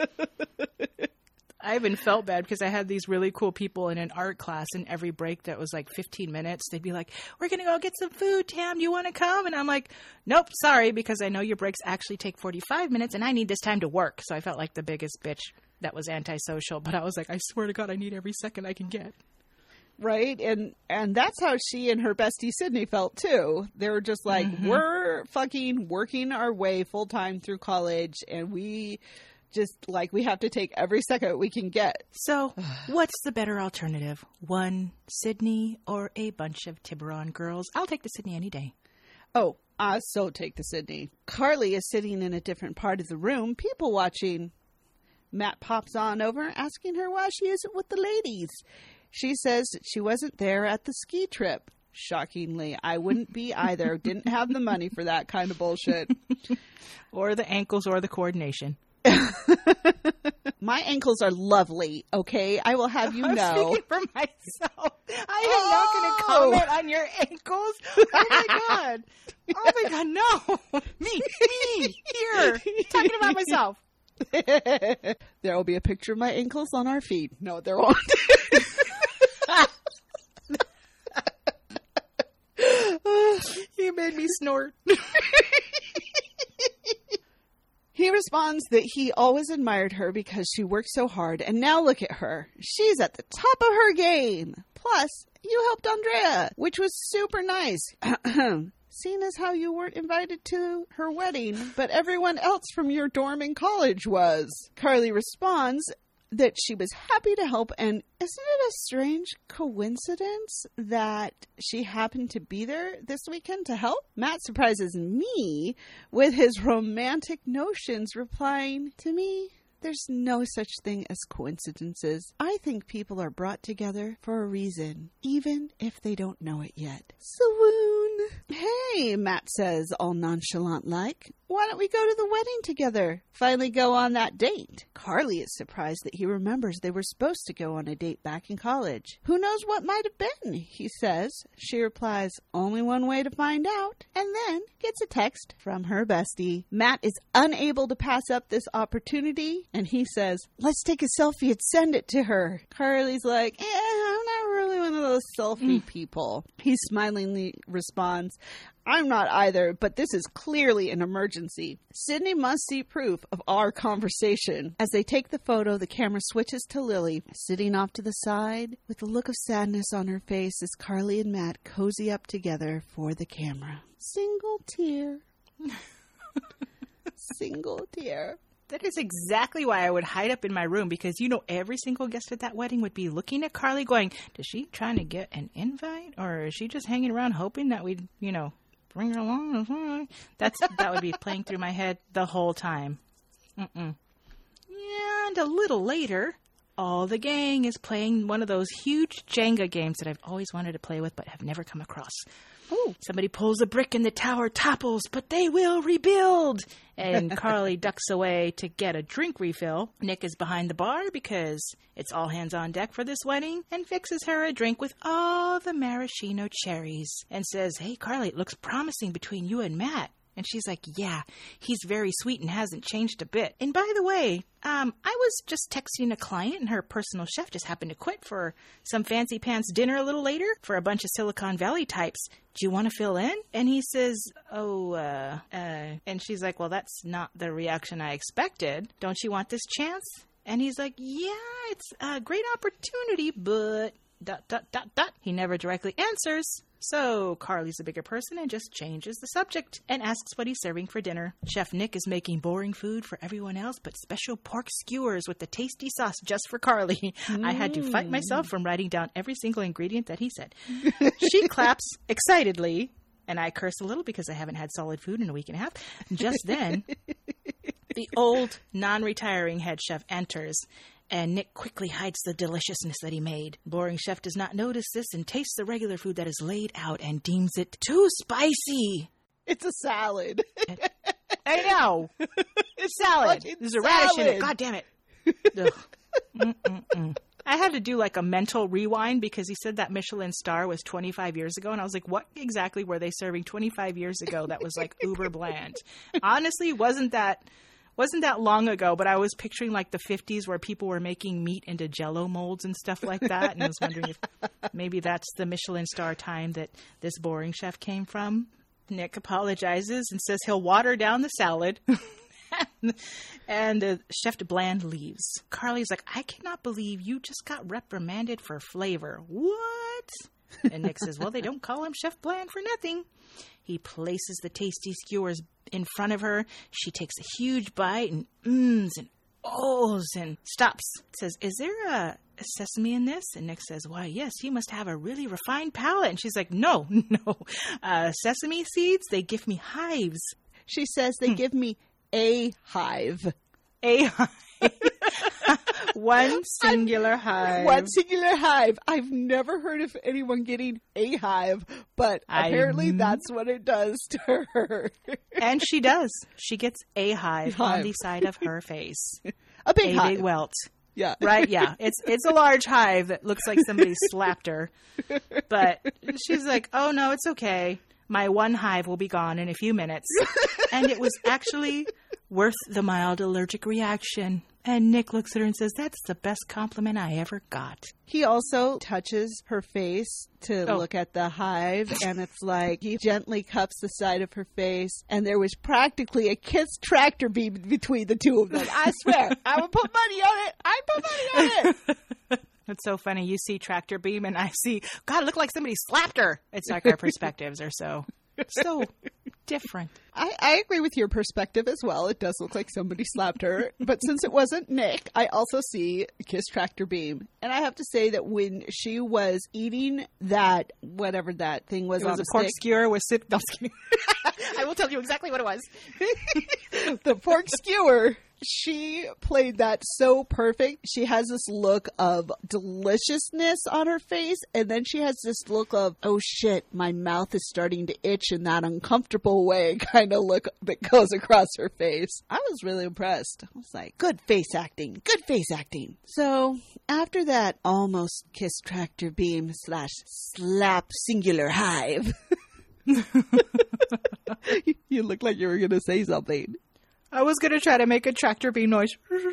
I even felt bad because I had these really cool people in an art class, and every break that was like fifteen minutes, they'd be like, "We're going to go get some food, Tam. Do you want to come?" And I'm like, "Nope, sorry, because I know your breaks actually take forty-five minutes and I need this time to work." So I felt like the biggest bitch that was antisocial, but I was like, I swear to God, I need every second I can get. Right? And and that's how she and her bestie Sydney felt too. They were just like, mm-hmm. we're fucking working our way full time through college, and we just like we have to take every second we can get. So what's the better alternative? One Sydney or a bunch of Tiburon girls? I'll take the Sydney any day. Oh, I so take the Sydney. Carly is sitting in a different part of the room, people watching. Matt pops on over, asking her why she isn't with the ladies. She says she wasn't there at the ski trip. Shockingly, I wouldn't be either. Didn't have the money for that kind of bullshit. Or the ankles or the coordination. My ankles are lovely, okay? I will have you I'm know. Speaking for myself. I am oh! not going to comment on your ankles. Oh my God. Oh my God, no. Me, me, here. Talking about myself. There will be a picture of my ankles on our feed. No, there won't. You made me snort. He responds that he always admired her because she worked so hard, and now look at her. She's at the top of her game. Plus, you helped Andrea, which was super nice. Seeing as how you weren't invited to her wedding, but everyone else from your dorm in college was. Carly responds that she was happy to help, and isn't it a strange coincidence that she happened to be there this weekend to help? Matt surprises me with his romantic notions, replying, "To me, there's no such thing as coincidences. I think people are brought together for a reason, even if they don't know it yet." Swoon. "Hey," Matt says, all nonchalant-like. "Why don't we go to the wedding together? Finally go on that date." Carly is surprised that he remembers they were supposed to go on a date back in college. "Who knows what might have been," he says. She replies, "Only one way to find out," and then gets a text from her bestie. Matt is unable to pass up this opportunity, and he says, "Let's take a selfie and send it to her." Carly's like, eh, I'm not really one of those selfie mm. people. He smilingly responds, I'm not either, but this is clearly an emergency. Sydney must see proof of our conversation. As they take the photo, the camera switches to Lily, sitting off to the side with a look of sadness on her face as Carly and Matt cozy up together for the camera. Single tear. Single tear. That is exactly why I would hide up in my room, because you know every single guest at that wedding would be looking at Carly going, is she trying to get an invite, or is she just hanging around hoping that we'd, you know, bring her along? That's that would be playing through my head the whole time. Mm-mm. And a little later, all the gang is playing one of those huge Jenga games that I've always wanted to play with but have never come across. Ooh. Somebody pulls a brick and the tower topples, but they will rebuild. And Carly ducks away to get a drink refill. Nick is behind the bar because it's all hands on deck for this wedding, and fixes her a drink with all the maraschino cherries and says, hey, Carly, it looks promising between you and Matt. And she's like, yeah, he's very sweet and hasn't changed a bit. And by the way, um, I was just texting a client, and her personal chef just happened to quit for some fancy pants dinner a little later for a bunch of Silicon Valley types. Do you want to fill in? And he says, oh, uh, uh, and she's like, well, that's not the reaction I expected. Don't you want this chance? And he's like, yeah, it's a great opportunity, but dot, dot, dot, dot. He never directly answers. So Carly's a bigger person and just changes the subject and asks what he's serving for dinner. Chef Nick is making boring food for everyone else, but special pork skewers with the tasty sauce just for Carly. Mm. I had to fight myself from writing down every single ingredient that he said. She claps excitedly, and I curse a little because I haven't had solid food in a week and a half. Just then, the old, non-retiring head chef enters, and Nick quickly hides the deliciousness that he made. Boring chef does not notice this and tastes the regular food that is laid out and deems it too spicy. It's a salad. I know. It's salad. There's a radish in it. God damn it. Mm-mm-mm. I had to do like a mental rewind because he said that Michelin star was twenty-five years ago. And I was like, what exactly were they serving twenty-five years ago that was like uber bland? Honestly, wasn't that... Wasn't that long ago, but I was picturing like the fifties where people were making meat into Jell-O molds and stuff like that. And I was wondering if maybe that's the Michelin star time that this boring chef came from. Nick apologizes and says he'll water down the salad. And uh, Chef Bland leaves. Carly's like, I cannot believe you just got reprimanded for flavor. What? And Nick says, well, they don't call him Chef Bland for nothing. He places the tasty skewers in front of her. She takes a huge bite and mms and ohs and stops. Says, is there a, a sesame in this? And Nick says, why, yes, you must have a really refined palate. And she's like, no, no. Uh, sesame seeds, they give me hives. She says they hmm. give me a hive. A hive. One singular hive. One singular hive. I've never heard of anyone getting a hive, but apparently I'm... that's what it does to her. And she does. She gets a hive, hive. on the side of her face. A big a hive. big welt. Yeah. Right? Yeah. It's it's a large hive that looks like somebody slapped her. But she's like, oh, no, it's okay. My one hive will be gone in a few minutes. And it was actually worth the mild allergic reaction. And Nick looks at her and says, that's the best compliment I ever got. He also touches her face to oh. look at the hive, and it's like he gently cups the side of her face, and there was practically a kiss tractor beam between the two of them. I swear, I would put money on it. I put money on it. It's so funny. You see tractor beam, and I see, God, it looked like somebody slapped her. It's like our perspectives are so, so different. I, I agree with your perspective as well. It does look like somebody slapped her. But since it wasn't Nick, I also see Kiss Tractor Beam. And I have to say that when she was eating that, whatever that thing was, it was on a pork stick, skewer with sip. No, I will tell you exactly what it was. The pork skewer. She played that so perfect. She has this look of deliciousness on her face, and then she has this look of, oh shit, my mouth is starting to itch in that uncomfortable way kind of look that goes across her face. I was really impressed. I was like, good face acting, good face acting. So after that almost Kiss Tractor Beam slash slap singular hive, you look like you were going to say something. I was going to try to make a tractor beam noise.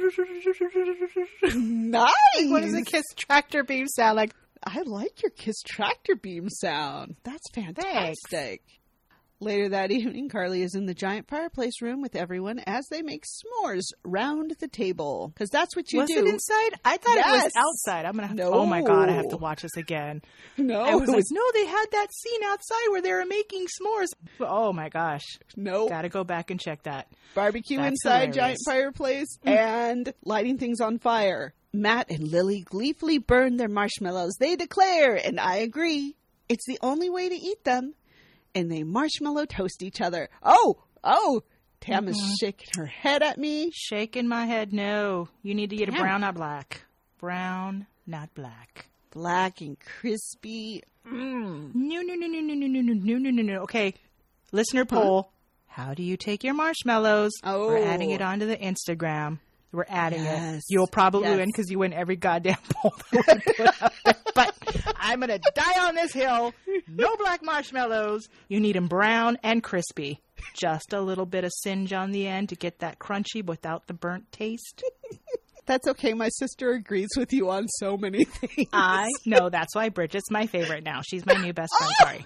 Nice! What does a Kiss Tractor Beam sound like? I like your Kiss Tractor Beam sound. That's fantastic. Thanks. Later that evening, Carly is in the giant fireplace room with everyone as they make s'mores round the table. Because that's what you was do. Was it inside? I thought yes. it was outside. I'm gonna have no. to, oh my God, I have to watch this again. No. I was like, no, they had that scene outside where they were making s'mores. Oh my gosh. No. Gotta go back and check that. Barbecue that's inside, hilarious. giant fireplace, and lighting things on fire. Matt and Lily gleefully burn their marshmallows. They declare, and I agree, it's the only way to eat them. And they marshmallow toast each other. Oh, oh, Tam mm-hmm. is shaking her head at me. Shaking my head, no. You need to get Tam. a brown, not black. Brown, not black. Black and crispy. Mm. No, no, no, no, no, no, no, no, no, no, no. Okay, listener poll. Huh? How do you take your marshmallows? Oh. We're adding it onto the Instagram. We're adding yes. it. You'll probably yes. win because you win every goddamn poll that we put up there. But I'm going to die on this hill. No black marshmallows. You need them brown and crispy. Just a little bit of singe on the end to get that crunchy without the burnt taste. That's okay. My sister agrees with you on so many things. I know. That's why Bridget's my favorite now. She's my new best friend. Sorry.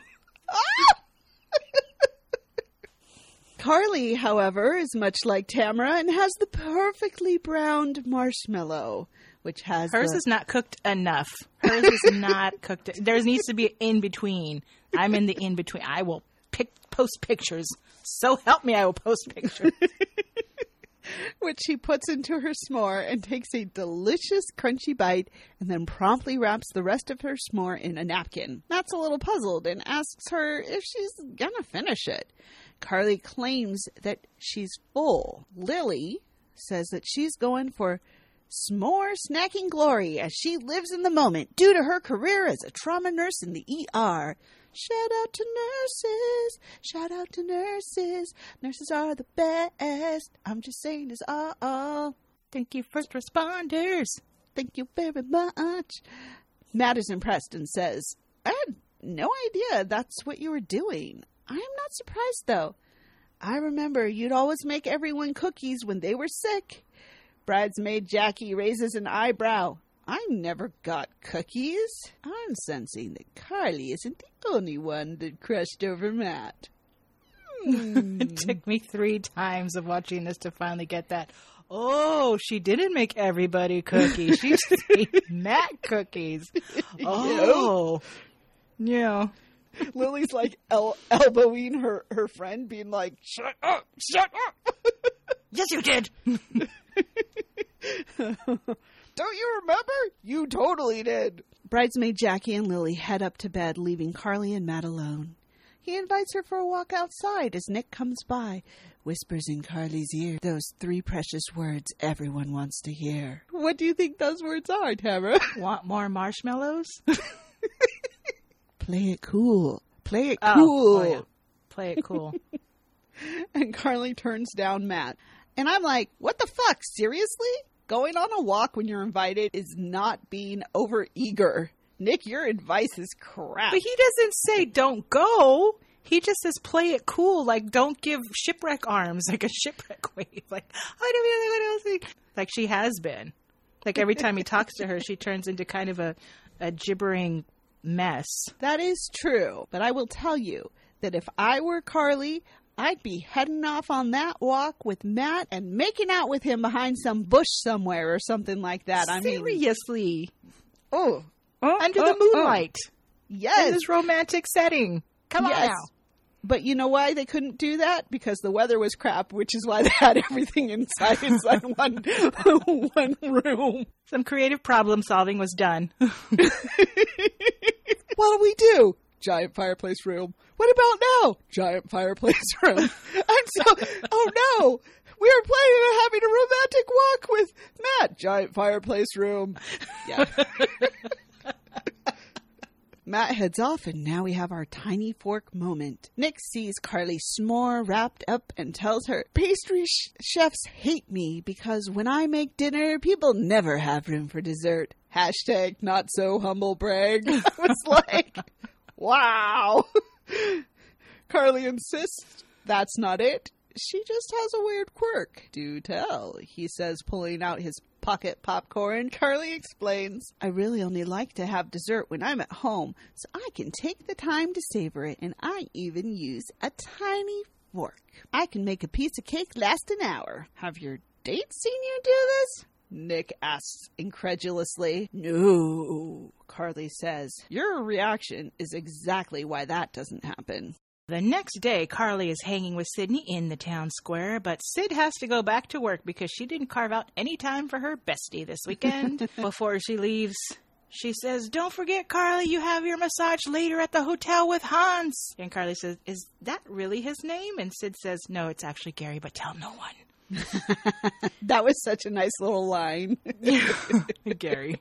Carly, however, is much like Tamara and has the perfectly browned marshmallow, which has hers the... is not cooked enough. Hers is not cooked. There needs to be an in between. I'm in the in between. I will pick post pictures. So help me, I will post pictures. Which she puts into her s'more and takes a delicious crunchy bite and then promptly wraps the rest of her s'more in a napkin. Matt's a little puzzled and asks her if she's gonna finish it. Carly claims that she's full. Lily says that she's going for s'more snacking glory as she lives in the moment due to her career as a trauma nurse in the E R. Shout out to nurses. Shout out to nurses. Nurses are the best. I'm just saying this all. Thank you, first responders. Thank you very much. Matt is impressed and says, I had no idea that's what you were doing. I'm not surprised, though. I remember you'd always make everyone cookies when they were sick. Bridesmaid Jackie raises an eyebrow. I never got cookies. I'm sensing that Carly isn't the only one that crushed over Matt. Hmm. It took me three times of watching this to finally get that. Oh, she didn't make everybody cookies. She just made Matt cookies. Oh, yeah. Lily's like el- elbowing her, her friend, being like, shut up, shut up. Yes, you did. Don't you remember? You totally did. Bridesmaid Jackie and Lily head up to bed, leaving Carly and Matt alone. He invites her for a walk outside as Nick comes by, whispers in Carly's ear those three precious words everyone wants to hear. What do you think those words are, Tamara? Want more marshmallows? Play it cool. Play it oh, cool. Oh, yeah. Play it cool. And Carly turns down Matt. And I'm like, what the fuck? Seriously? Going on a walk when you're invited is not being over-eager. Nick, your advice is crap. But he doesn't say don't go. He just says play it cool. Like, don't give shipwreck arms, like a shipwreck wave. Like, I don't know what else. Like she has been. Like, every time he talks to her, she turns into kind of a, a gibbering mess. That is true. But I will tell you that if I were Carly, I'd be heading off on that walk with Matt and making out with him behind some bush somewhere or something like that. I mean, seriously. Oh. oh Under oh, the moonlight. Oh. Yes. In this romantic setting. Come yes. on now. But you know why they couldn't do that? Because the weather was crap, which is why they had everything inside inside one, one room. Some creative problem solving was done. What do we do? Giant fireplace room. What about now? Giant fireplace room. And so, oh no, we were planning on having a romantic walk with Matt. Giant fireplace room. Yeah. Matt heads off, and now we have our tiny fork moment. Nick sees Carly s'more wrapped up and tells her, pastry sh- chefs hate me because when I make dinner, people never have room for dessert. Hashtag not so humble brag. I was like, wow. Carly insists that's not it. She just has a weird quirk. Do tell, he says, pulling out his pocket popcorn, Carly explains, I really only like to have dessert when I'm at home, so I can take the time to savor it, and I even use a tiny fork. I can make a piece of cake last an hour. Have your date seen you do this? Nick asks incredulously. No, Carly says. Your reaction is exactly why that doesn't happen. The next day, Carly is hanging with Sydney in the town square, but Sid has to go back to work because she didn't carve out any time for her bestie this weekend. Before she leaves, she says, don't forget, Carly, you have your massage later at the hotel with Hans. And Carly says, is that really his name? And Sid says, no, it's actually Gary, but tell no one. That was such a nice little line. Gary.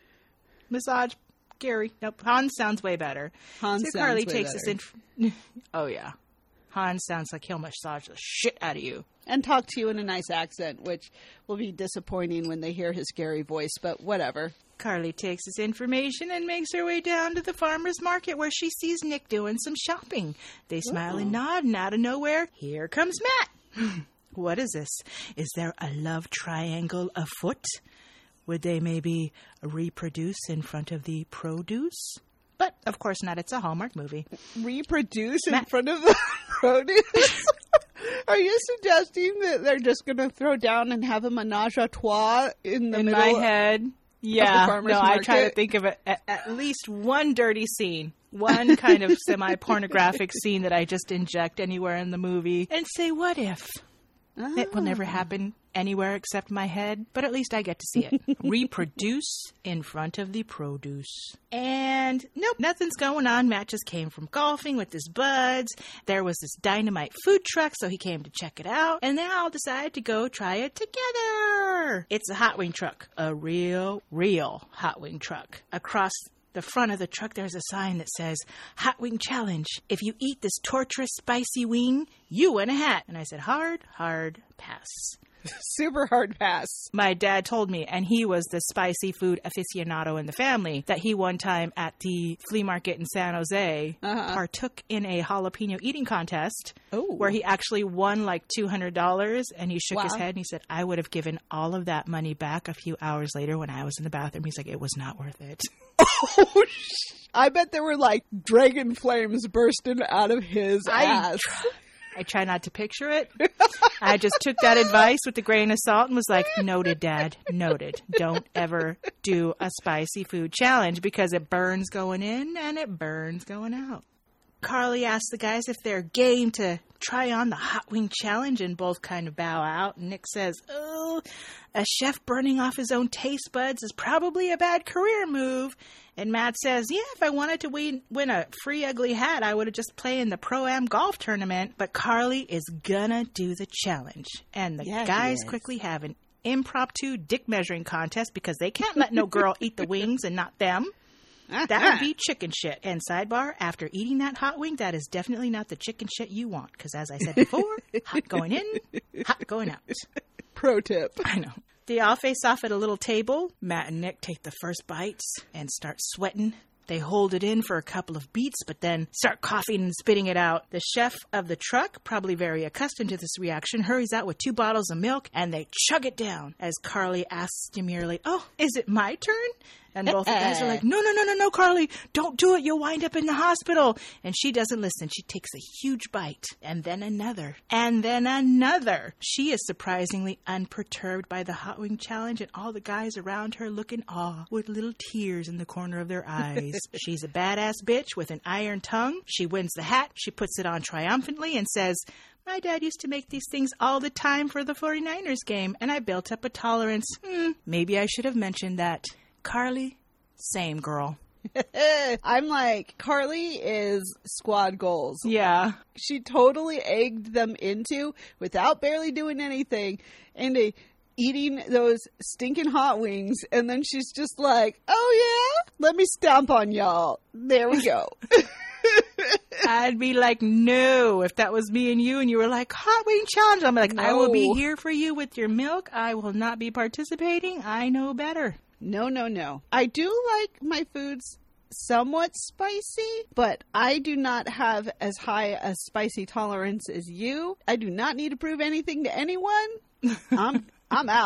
Massage Gary. Nope. Hans sounds way better. Hans so sounds Carly way takes better. us in. Oh, yeah. Hans sounds like he'll massage the shit out of you. And talk to you in a nice accent, which will be disappointing when they hear his scary voice, but whatever. Carly takes this information and makes her way down to the farmer's market where she sees Nick doing some shopping. They smile and nod, and out of nowhere, here comes Matt. What is this? Is there a love triangle afoot? Would they maybe reproduce in front of the produce? But, of course not. It's a Hallmark movie. Reproduce in Matt. front of the produce? Are you suggesting that they're just going to throw down and have a menage a trois in the in middle? my head? Yeah. farmer's No, I try to market? think of it at, at least one dirty scene. One kind of semi-pornographic scene that I just inject anywhere in the movie and say, what if? Oh. It will never happen anywhere except my head, but at least I get to see it. Reproduce in front of the produce. And nope, nothing's going on. Matt just came from golfing with his buds. There was this dynamite food truck, so he came to check it out. And they all decided to go try it together. It's a hot wing truck. A real, real hot wing truck. Across the front of the truck, there's a sign that says, Hot Wing Challenge. If you eat this torturous, spicy wing, you win a hat. And I said, hard, hard pass. Super hard pass. My dad told me, and he was the spicy food aficionado in the family, that he one time at the flea market in San Jose Uh-huh. partook in a jalapeno eating contest Oh. where he actually won like two hundred dollars, and he shook his Wow. head and he said, I would have given all of that money back a few hours later when I was in the bathroom. He's like, it was not worth it. Oh, sh- I bet there were like dragon flames bursting out of his I ass. I try not to picture it. I just took that advice with a grain of salt and was like, noted, Dad, noted. Don't ever do a spicy food challenge because it burns going in and it burns going out. Carly asks the guys if they're game to try on the hot wing challenge, and both kind of bow out. And Nick says, oh, a chef burning off his own taste buds is probably a bad career move. And Matt says, yeah, if I wanted to win, win a free ugly hat, I would have just played in the Pro-Am golf tournament. But Carly is gonna do the challenge. And the Yeah, she guys is. quickly have an impromptu dick measuring contest because they can't let no girl eat the wings and not them. That would be chicken shit. And sidebar, after eating that hot wing, that is definitely not the chicken shit you want. Because as I said before, hot going in, hot going out. Pro tip. I know. They all face off at a little table. Matt and Nick take the first bites and start sweating. They hold it in for a couple of beats, but then start coughing and spitting it out. The chef of the truck, probably very accustomed to this reaction, hurries out with two bottles of milk, and they chug it down as Carly asks demurely, oh, is it my turn? And both the guys are like, no, no, no, no, no, Carly, don't do it. You'll wind up in the hospital. And she doesn't listen. She takes a huge bite, and then another, and then another. She is surprisingly unperturbed by the hot wing challenge, and all the guys around her look in awe with little tears in the corner of their eyes. She's a badass bitch with an iron tongue. She wins the hat. She puts it on triumphantly and says, my dad used to make these things all the time for the forty-niners game, and I built up a tolerance. Hmm, maybe I should have mentioned that. Carly, same girl. I'm like, Carly is squad goals. Yeah. She totally egged them into, without barely doing anything, into eating those stinking hot wings. And then she's just like, oh yeah, let me stomp on y'all. There we go. I'd be like, no, if that was me and you and you were like, hot wing challenge. I'm like, No. I will be here for you with your milk. I will not be participating. I know better. No, no, no. I do like my foods somewhat spicy, but I do not have as high a spicy tolerance as you. I do not need to prove anything to anyone. I'm I'm out.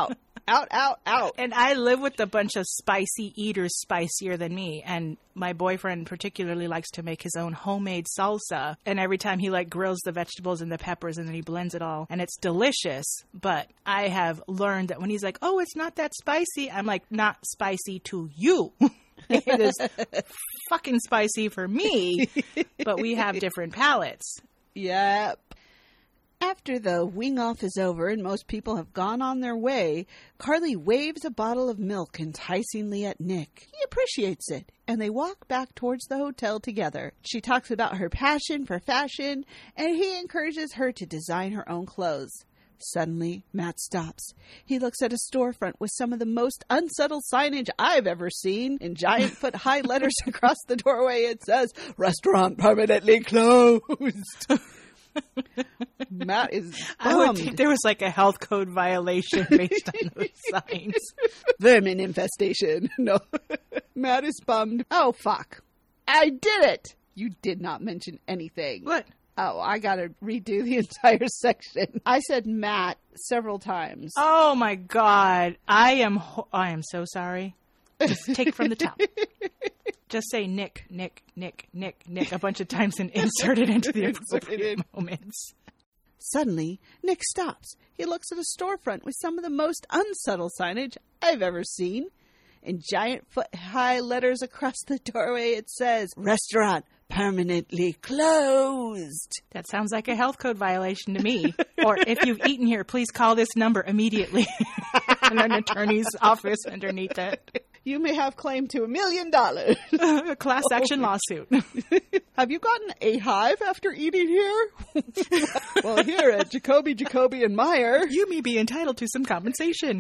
Out, out, out. And I live with a bunch of spicy eaters spicier than me. And my boyfriend particularly likes to make his own homemade salsa. And every time he like grills the vegetables and the peppers and then he blends it all. And it's delicious. But I have learned that when he's like, oh, it's not that spicy. I'm like, not spicy to you. It is fucking spicy for me. But we have different palates. Yep. After the wing-off is over and most people have gone on their way, Carly waves a bottle of milk enticingly at Nick. He appreciates it, and they walk back towards the hotel together. She talks about her passion for fashion, and he encourages her to design her own clothes. Suddenly, Matt stops. He looks at a storefront with some of the most unsubtle signage I've ever seen. In giant foot-high letters across the doorway, it says, "Restaurant permanently closed." Matt is bummed. I would think there was like a health code violation based on those signs. Vermin infestation. No. Matt is bummed. Oh, fuck. I did it. You did not mention anything. What? Oh, I gotta redo the entire section. I said Matt several times. Oh my God. I am, ho- I am so sorry. Just take from the top. Just say Nick, Nick, Nick, Nick, Nick a bunch of times and insert it into the appropriate moments. Suddenly, Nick stops. He looks at a storefront with some of the most unsubtle signage I've ever seen. In giant foot-high letters across the doorway, it says, "Restaurant permanently closed." That sounds like a health code violation to me. Or if you've eaten here, please call this number immediately. And an attorney's office underneath it. You may have claim to a million dollars. A class action lawsuit. Have you gotten a hive after eating here? Well, here at Jacoby, Jacoby, and Meyer. You may be entitled to some compensation.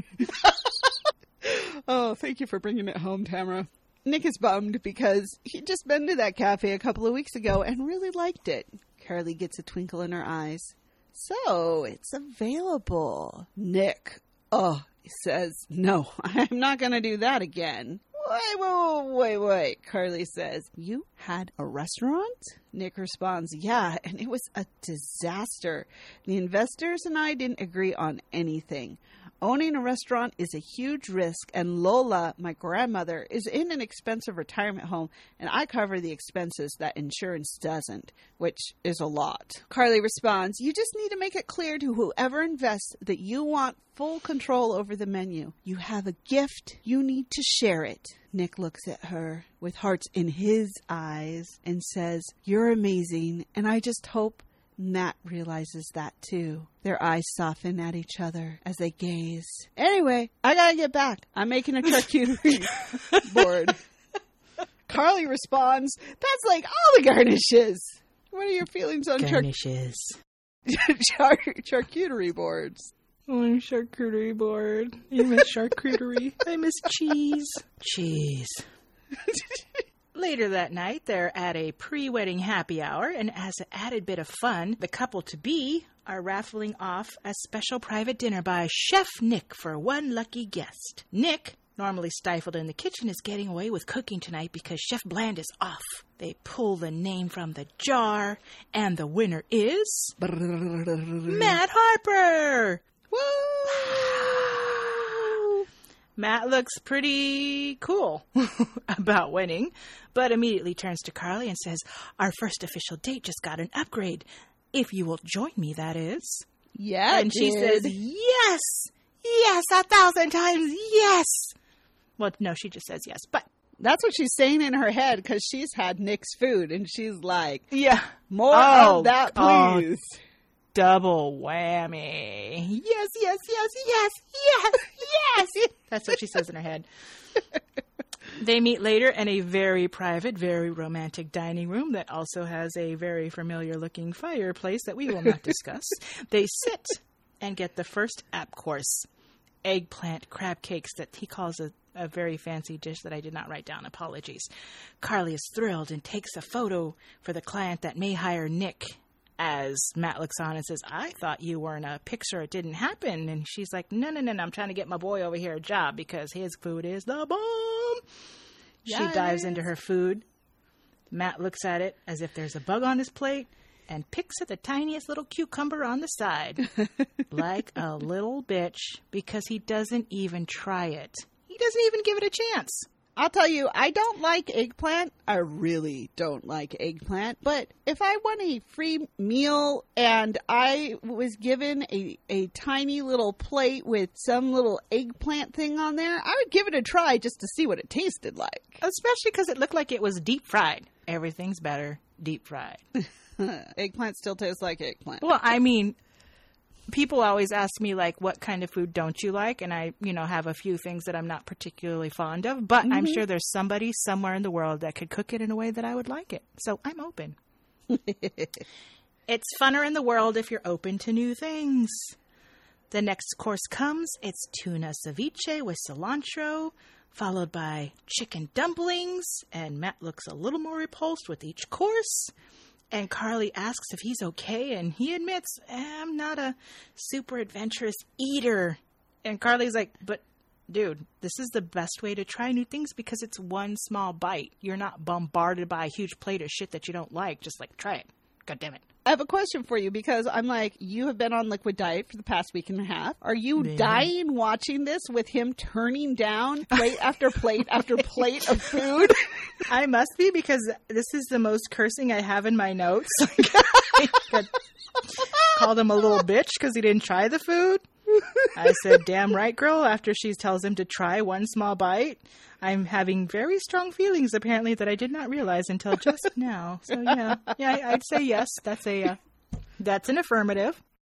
Oh, thank you for bringing it home, Tamara. Nick is bummed because he'd just been to that cafe a couple of weeks ago and really liked it. Carly gets a twinkle in her eyes. So, it's available. Nick, oh, he says, "No, I'm not going to do that again." Wait, wait, wait, wait, Carly says. "You had a restaurant?" Nick responds, "Yeah, and it was a disaster. The investors and I didn't agree on anything. Owning a restaurant is a huge risk, and Lola, my grandmother, is in an expensive retirement home, and I cover the expenses that insurance doesn't, which is a lot." Carly responds, "You just need to make it clear to whoever invests that you want full control over the menu. You have a gift. You need to share it." Nick looks at her with hearts in his eyes and says, "You're amazing, and I just hope Matt realizes that too." Their eyes soften at each other as they gaze. "Anyway, I gotta get back. I'm making a charcuterie board." Carly responds, "That's like all the garnishes." What are your feelings on garnishes? Char- char- charcuterie boards? Oh, charcuterie board. I miss charcuterie. I miss cheese. Cheese. Later that night, they're at a pre-wedding happy hour, and as an added bit of fun, the couple-to-be are raffling off a special private dinner by Chef Nick for one lucky guest. Nick, normally stifled in the kitchen, is getting away with cooking tonight because Chef Bland is off. They pull the name from the jar, and the winner is Matt Harper! Woo! Matt looks pretty cool about winning, but immediately turns to Carly and says, "Our first official date just got an upgrade. If you will join me, that is." Yeah, and she did. says, "Yes, yes, a thousand times yes." Well, no, she just says yes, but that's what she's saying in her head because she's had Nick's food, and she's like, "Yeah, more oh, of that, please." Oh, double whammy. Yes, yes, yes, yes, yes, yes. That's what she says in her head. They meet later in a very private, very romantic dining room that also has a very familiar-looking fireplace that we will not discuss. They sit and get the first app course, eggplant crab cakes that he calls a, a very fancy dish that I did not write down. Apologies. Carly is thrilled and takes a photo for the client that may hire Nick. As Matt looks on and says, "I thought you were in a picture. It didn't happen." And she's like, no, no, no, no. I'm trying to get my boy over here a job because his food is the bomb. Yes. She dives into her food. Matt looks at it as if there's a bug on his plate. and picks at the tiniest little cucumber on the side. Like a little bitch, because he doesn't even try it. He doesn't even give it a chance. I'll tell you, I don't like eggplant. I really don't like eggplant. But if I won a free meal and I was given a, a tiny little plate with some little eggplant thing on there, I would give it a try just to see what it tasted like. Especially because it looked like it was deep fried. Everything's better deep fried. Eggplant still tastes like eggplant. Well, I mean, people always ask me, like, what kind of food don't you like? And I, you know, have a few things that I'm not particularly fond of. But mm-hmm. I'm sure there's somebody somewhere in the world that could cook it in a way that I would like it. So I'm open. It's funner in the world if you're open to new things. The next course comes. It's tuna ceviche with cilantro, followed by chicken dumplings. And Matt looks a little more repulsed with each course. And Carly asks if he's okay, and he admits, I'm not a super adventurous eater. And Carly's like, but dude, this is the best way to try new things because it's one small bite. You're not bombarded by a huge plate of shit that you don't like. Just like, try it. God damn it. I have a question for you because I'm like, you have been on liquid diet for the past week and a half. Are you Maybe. dying watching this with him turning down plate after plate after plate of food? I must be, because this is the most cursing I have in my notes. Called him a little bitch because he didn't try the food. I said, damn right, girl, after she tells him to try one small bite. I'm having very strong feelings, apparently, that I did not realize until just now. So, yeah. Yeah, I'd say yes. That's a, uh, that's an affirmative.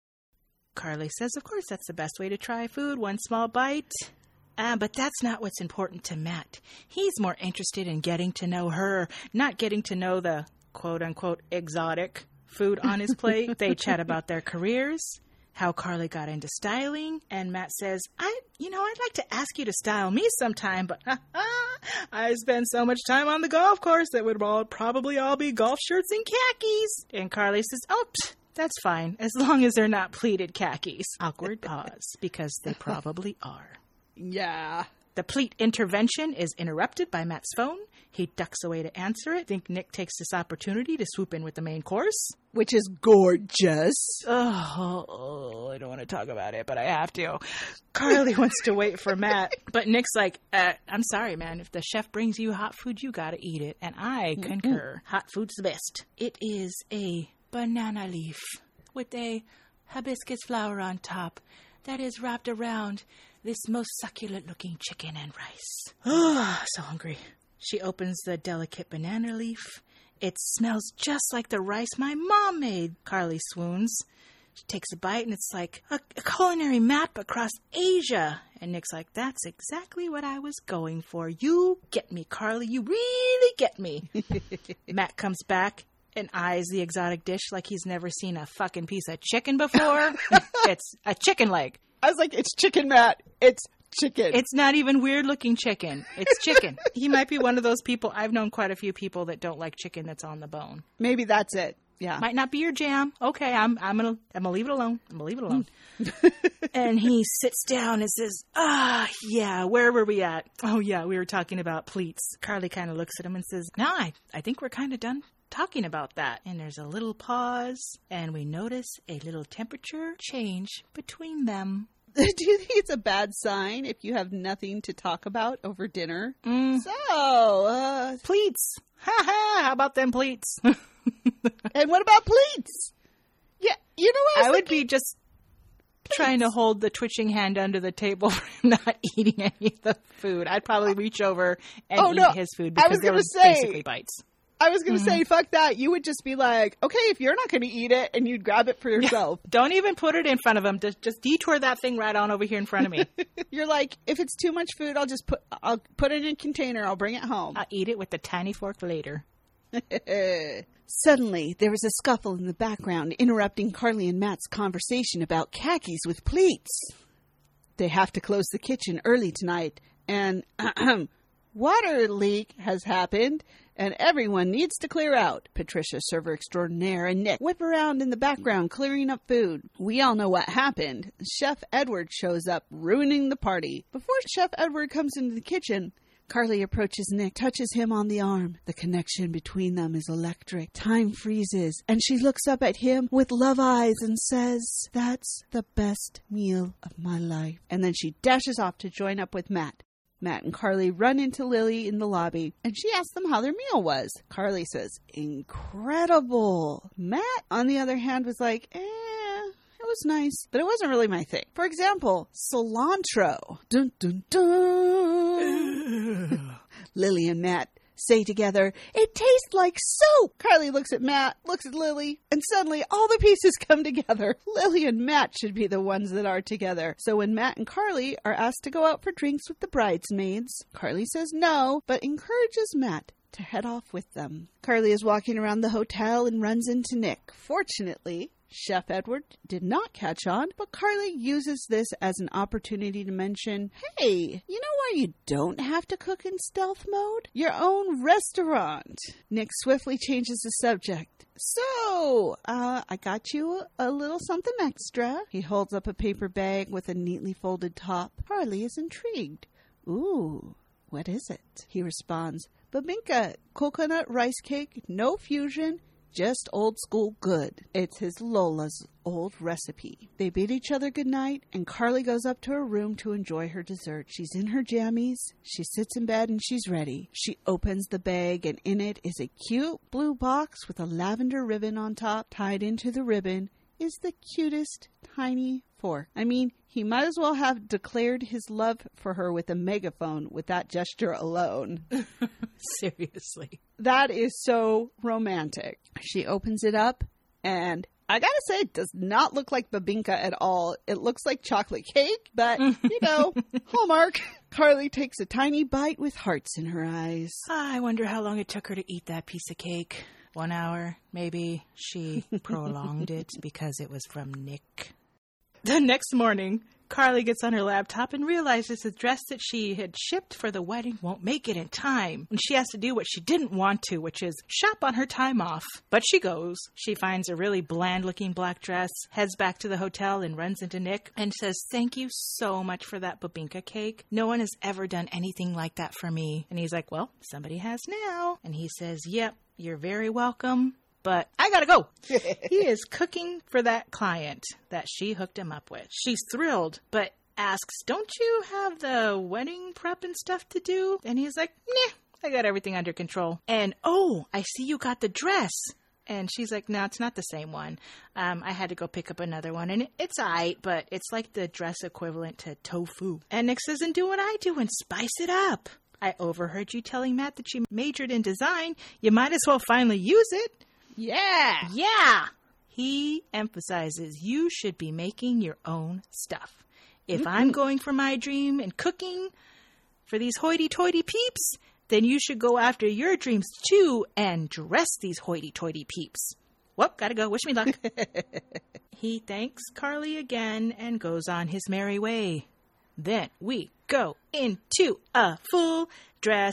Carly says, of course, that's the best way to try food. One small bite. Uh, but that's not what's important to Matt. He's more interested in getting to know her, not getting to know the quote-unquote exotic food on his plate. They chat about their careers, how Carly got into styling, and Matt says, I, you know, I'd like to ask you to style me sometime, but I spend so much time on the golf course that would all probably all be golf shirts and khakis. And Carly says, oh, pfft, that's fine, as long as they're not pleated khakis. Awkward pause, because they probably are. Yeah. The pleat intervention is interrupted by Matt's phone. He ducks away to answer it. I think Nick takes this opportunity to swoop in with the main course, which is gorgeous. Oh, oh, I don't want to talk about it, but I have to. Carly wants to wait for Matt, but Nick's like, uh, I'm sorry, man. If the chef brings you hot food, you got to eat it. And I concur. Mm-hmm. Hot food's the best. It is a banana leaf with a hibiscus flower on top that is wrapped around this most succulent-looking chicken and rice. Oh, so hungry. She opens the delicate banana leaf. It smells just like the rice my mom made. Carly swoons. She takes a bite, and it's like a, a culinary map across Asia. And Nick's like, that's exactly what I was going for. You get me, Carly. You really get me. Matt comes back and eyes the exotic dish like he's never seen a fucking piece of chicken before. It's a chicken leg. I was like, it's chicken, Matt. It's chicken. It's not even weird-looking chicken. It's chicken. He might be one of those people. I've known quite a few people that don't like chicken that's on the bone. Maybe that's it. Yeah. Might not be your jam. Okay, I'm I'm gonna I'm gonna leave it alone. I'm gonna leave it alone. And he sits down and says, ah, yeah, where were we at? Oh, yeah, we were talking about pleats. Carly kind of looks at him and says, no, I, I think we're kind of done talking about that. And there's a little pause, and we notice a little temperature change between them. Do you think it's a bad sign if you have nothing to talk about over dinner? Mm. So, uh... pleats. Ha ha, how about them pleats? And what about pleats? Yeah, you know what I, I would be just pleats. Trying to hold the twitching hand under the table for him not eating any of the food. I'd probably reach over and oh, eat no. his food because was there were say, basically bites. I was going to mm-hmm. say, fuck that. You would just be like, okay, if you're not going to eat it, and you'd grab it for yourself. Yeah. Don't even put it in front of him. Just, just detour that thing right on over here in front of me. You're like, if it's too much food, I'll just put, I'll put it in a container. I'll bring it home. I'll eat it with the tiny fork later. Suddenly, there was a scuffle in the background, interrupting Carly and Matt's conversation about khakis with pleats. They have to close the kitchen early tonight, and water leak has happened, and everyone needs to clear out. Patricia, server extraordinaire, and Nick whip around in the background clearing up food. We all know what happened. Chef Edward shows up, ruining the party. Before Chef Edward comes into the kitchen, Carly approaches Nick, touches him on the arm. The connection between them is electric. Time freezes, and she looks up at him with love eyes and says, "That's the best meal of my life." And then she dashes off to join up with Matt. Matt and Carly run into Lily in the lobby, and she asks them how their meal was. Carly says, "Incredible." Matt, on the other hand, was like, eh, it was nice, but it wasn't really my thing. For example, cilantro. Dun, dun, dun. Lily and Matt say together, "It tastes like soap." Carly looks at Matt, looks at Lily, and suddenly all the pieces come together. Lily and Matt should be the ones that are together. So when Matt and Carly are asked to go out for drinks with the bridesmaids, Carly says no, but encourages Matt to head off with them. Carly is walking around the hotel and runs into Nick. Fortunately, Chef Edward did not catch on, but Carly uses this as an opportunity to mention, "Hey, you know why you don't have to cook in stealth mode? Your own restaurant." Nick swiftly changes the subject. "So, uh, I got you a, a little something extra." He holds up a paper bag with a neatly folded top. Carly is intrigued. "Ooh, what is it?" He responds, "Babinka, coconut rice cake, no fusion, just old school good." It's his Lola's old recipe. They bid each other goodnight, and Carly goes up to her room to enjoy her dessert. She's in her jammies. She sits in bed and she's ready. She opens the bag, and in it is a cute blue box with a lavender ribbon on top. Tied into the ribbon is the cutest tiny fork. I mean, he might as well have declared his love for her with a megaphone with that gesture alone. Seriously. That is so romantic. She opens it up, and I gotta say, it does not look like Babinka at all. It looks like chocolate cake, but, you know, Hallmark. Carly takes a tiny bite with hearts in her eyes. I wonder how long it took her to eat that piece of cake. One hour, maybe. She prolonged it because it was from Nick. The next morning, Carly gets on her laptop and realizes the dress that she had shipped for the wedding won't make it in time. And she has to do what she didn't want to, which is shop on her time off. But she goes. She finds a really bland-looking black dress, heads back to the hotel and runs into Nick and says, "Thank you so much for that Babinka cake. No one has ever done anything like that for me." And he's like, "Well, somebody has now." And he says, "Yep, you're very welcome. But I gotta go." He is cooking for that client that she hooked him up with. She's thrilled, but asks, "Don't you have the wedding prep and stuff to do?" And he's like, "Nah, I got everything under control." And, "Oh, I see you got the dress." And she's like, "No, it's not the same one. Um, I had to go pick up another one. And it's all right, but it's like the dress equivalent to tofu." And Nick says, "And do what I do and spice it up. I overheard you telling Matt that you majored in design. You might as well finally use it." Yeah. Yeah. He emphasizes you should be making your own stuff. If mm-hmm. I'm going for my dream and cooking for these hoity-toity peeps, then you should go after your dreams too and dress these hoity-toity peeps. Well, gotta go. Wish me luck. He thanks Carly again and goes on his merry way. Then we go into a full dress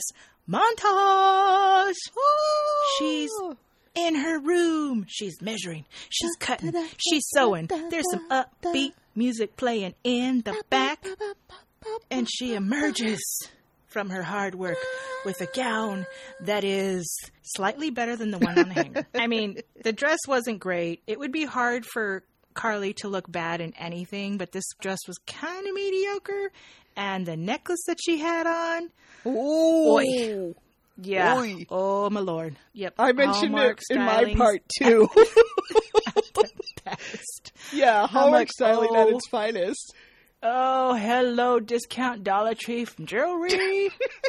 montage. Oh! She's in her room. She's measuring. She's cutting. She's sewing. There's some upbeat music playing in the back. And she emerges from her hard work with a gown that is slightly better than the one on the hanger. I mean, the dress wasn't great. It would be hard for Carly to look bad in anything, but this dress was kind of mediocre. And the necklace that she had on. Oh. Oy. Yeah. Oy. Oh, my Lord. Yep. I mentioned Hallmark it in my part, too. At the best. Yeah, Hallmark styling oh, at its finest. Oh, hello, discount Dollar Tree from jewelry.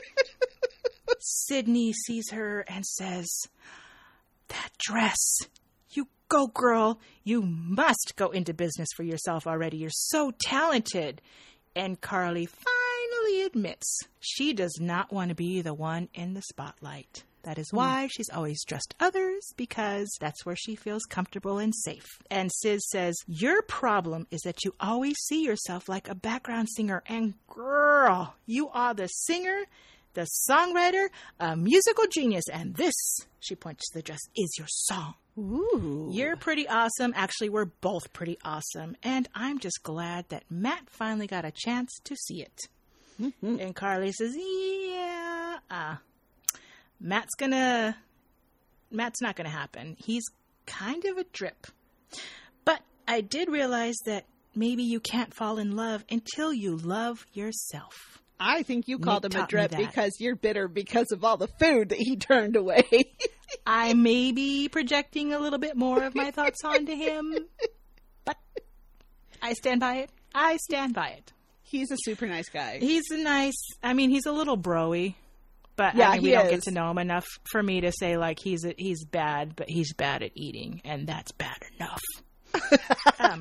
Sydney sees her and says, "That dress. You go, girl. You must go into business for yourself already. You're so talented." And Carly finally admits she does not want to be the one in the spotlight. That is why she's always dressed others, because that's where she feels comfortable and safe. And Sis says, "Your problem is that you always see yourself like a background singer. And girl, you are the singer, the songwriter, a musical genius. And this," she points to the dress, "is your song. Ooh. You're pretty awesome. Actually, we're both pretty awesome. And I'm just glad that Matt finally got a chance to see it." Mm-hmm. And Carly says, "Yeah, uh-uh. Matt's gonna... Matt's not gonna happen. He's kind of a drip. But I did realize that maybe you can't fall in love until you love yourself. I think you called Nick him a taught me drip that. because you're bitter because of all the food that he turned away. I may be projecting a little bit more of my thoughts onto him, but I stand by it. I stand by it. He's a super nice guy. He's a nice, I mean, he's a little bro-y, but Yeah, I mean, we he don't is. get to know him enough for me to say, like, he's a, he's bad, but he's bad at eating, and that's bad enough. um,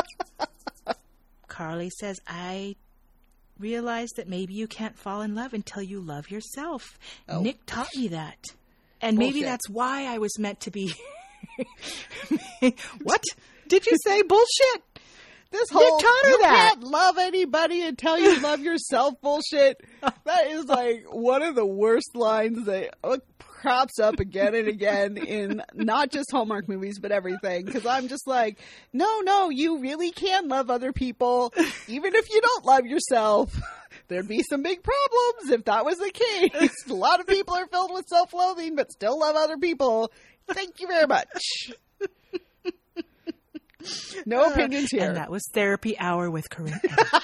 Carly says, I realized that maybe you can't fall in love until you love yourself. Oh. Nick taught me that. And maybe Bullshit. that's why I was meant to be... What? Did you say bullshit? This whole, taught her you that. can't love anybody until you love yourself bullshit. That is like one of the worst lines that uh, crops up again and again in not just Hallmark movies, but everything. Because I'm just like, no, no, you really can love other people, even if you don't love yourself. There'd be some big problems if that was the case. A lot of people are filled with self-loathing, but still love other people. Thank you very much. No opinions here. And that was Therapy Hour with Corinne.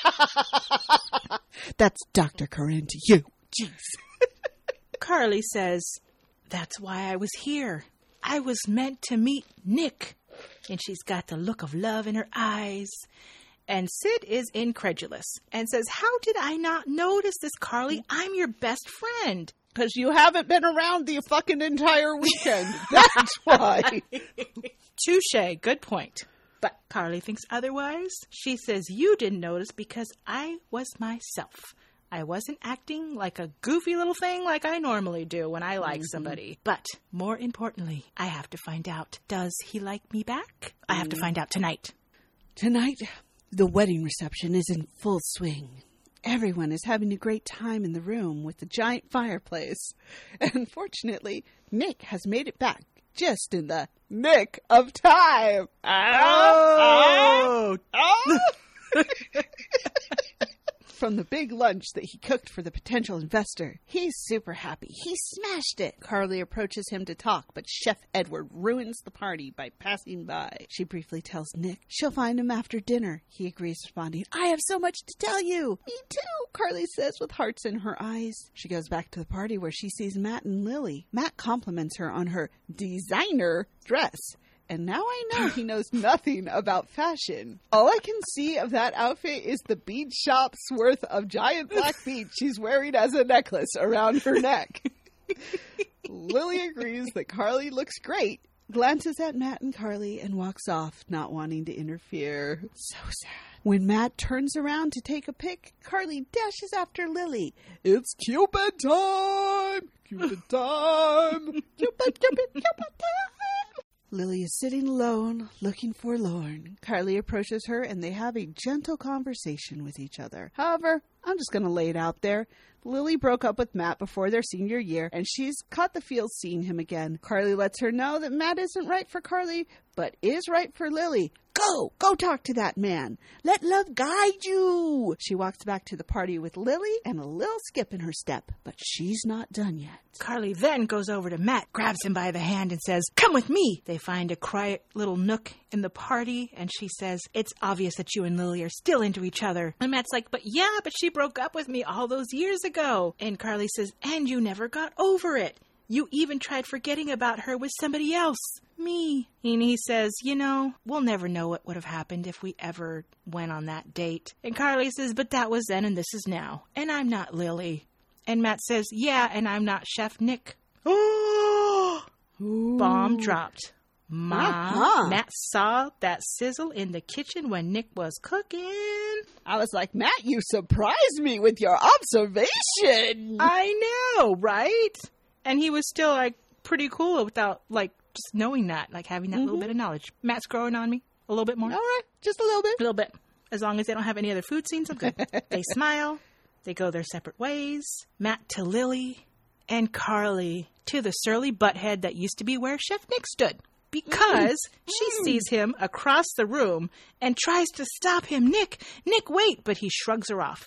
That's Doctor Corinne to you. Jeez. Carly says, that's why I was here. I was meant to meet Nick. And she's got the look of love in her eyes. And Sid is incredulous and says, how did I not notice this, Carly? I'm your best friend. Because you haven't been around the fucking entire weekend. That's why. Touche. Good point. But Carly thinks otherwise. She says, you didn't notice because I was myself. I wasn't acting like a goofy little thing like I normally do when I like mm-hmm. somebody. But more importantly, I have to find out, does he like me back? I have to find out tonight. Tonight, the wedding reception is in full swing. Everyone is having a great time in the room with the giant fireplace. And fortunately, Nick has made it back just in the nick of time. Oh! Oh! Oh! From the big lunch that he cooked for the potential investor. He's super happy. He smashed it. Carly approaches him to talk, but Chef Edward ruins the party by passing by. She briefly tells Nick she'll find him after dinner. He agrees, responding, I have so much to tell you. Me too, Carly says with hearts in her eyes. She goes back to the party where she sees Matt and Lily. Matt compliments her on her designer dress. And now I know he knows nothing about fashion. All I can see of that outfit is the bead shop's worth of giant black beads she's wearing as a necklace around her neck. Lily agrees that Carly looks great, glances at Matt and Carly, and walks off, not wanting to interfere. So sad. When Matt turns around to take a pic, Carly dashes after Lily. It's Cupid time! Cupid time! Cupid, Cupid, Cupid time! Lily is sitting alone, looking forlorn. Carly approaches her, and they have a gentle conversation with each other. However, I'm just going to lay it out there. Lily broke up with Matt before their senior year, and she's caught the feels seeing him again. Carly lets her know that Matt isn't right for Carly, but is right for Lily. Go! Go talk to that man. Let love guide you. She walks back to the party with Lily and a little skip in her step, but she's not done yet. Carly then goes over to Matt, grabs him by the hand and says, come with me. They find a quiet little nook in the party, and she says, it's obvious that you and Lily are still into each other. And Matt's like, but yeah, but she broke up with me all those years ago. And Carly says, and you never got over it. You even tried forgetting about her with somebody else. Me. And he says, you know, we'll never know what would have happened if we ever went on that date. And Carly says, but that was then and this is now. And I'm not Lily. And Matt says, yeah, and I'm not Chef Nick. Oh! Bomb dropped. Ma, uh-huh. Matt saw that sizzle in the kitchen when Nick was cooking. I was like, Matt, you surprised me with your observation. I know, right? And he was still, like, pretty cool without, like, just knowing that, like, having that mm-hmm. little bit of knowledge. Matt's growing on me a little bit more. All right, just a little bit. A little bit. As long as they don't have any other food scenes, I'm good. They smile. They go their separate ways. Matt to Lily, and Carly to the surly butthead that used to be where Chef Nick stood. Because mm. she sees him across the room and tries to stop him. Nick, Nick, wait. But he shrugs her off.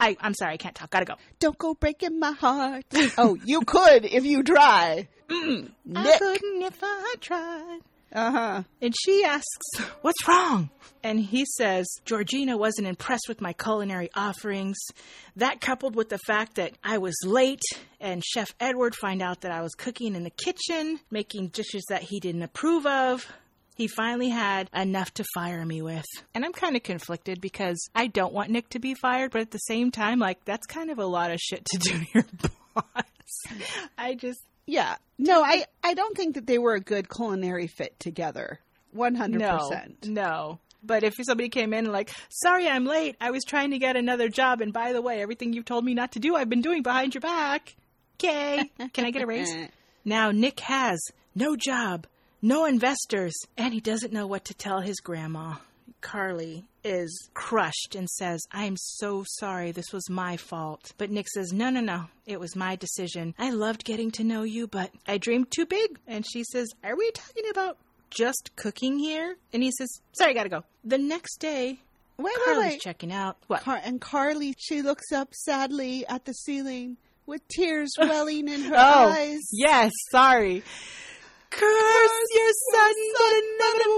I, I'm sorry, I can't talk. Gotta go. Don't go breaking my heart. Oh, you could if you try. Mm, I couldn't if I tried. Uh-huh. And she asks, what's wrong? And he says, Georgina wasn't impressed with my culinary offerings. That coupled with the fact that I was late and Chef Edward find out that I was cooking in the kitchen, making dishes that he didn't approve of. He finally had enough to fire me with. And I'm kind of conflicted because I don't want Nick to be fired, but at the same time, like, that's kind of a lot of shit to do to your boss. I just... Yeah. No, I, I don't think that they were a good culinary fit together. one hundred percent. No, no. But if somebody came in and like, sorry, I'm late. I was trying to get another job. And by the way, everything you've told me not to do, I've been doing behind your back. Okay. Can I get a raise? Now, Nick has no job, no investors, and he doesn't know what to tell his grandma. Carly is crushed and says, I'm so sorry. This was my fault. But Nick says, no, no, no. It was my decision. I loved getting to know you, but I dreamed too big. And she says, are we talking about just cooking here? And he says, sorry, gotta go. The next day, wait, Carly's wait, wait. checking out. What? Car- and Carly, she looks up sadly at the ceiling with tears welling in her oh, eyes. Yes, sorry. Curse your sudden but inevitable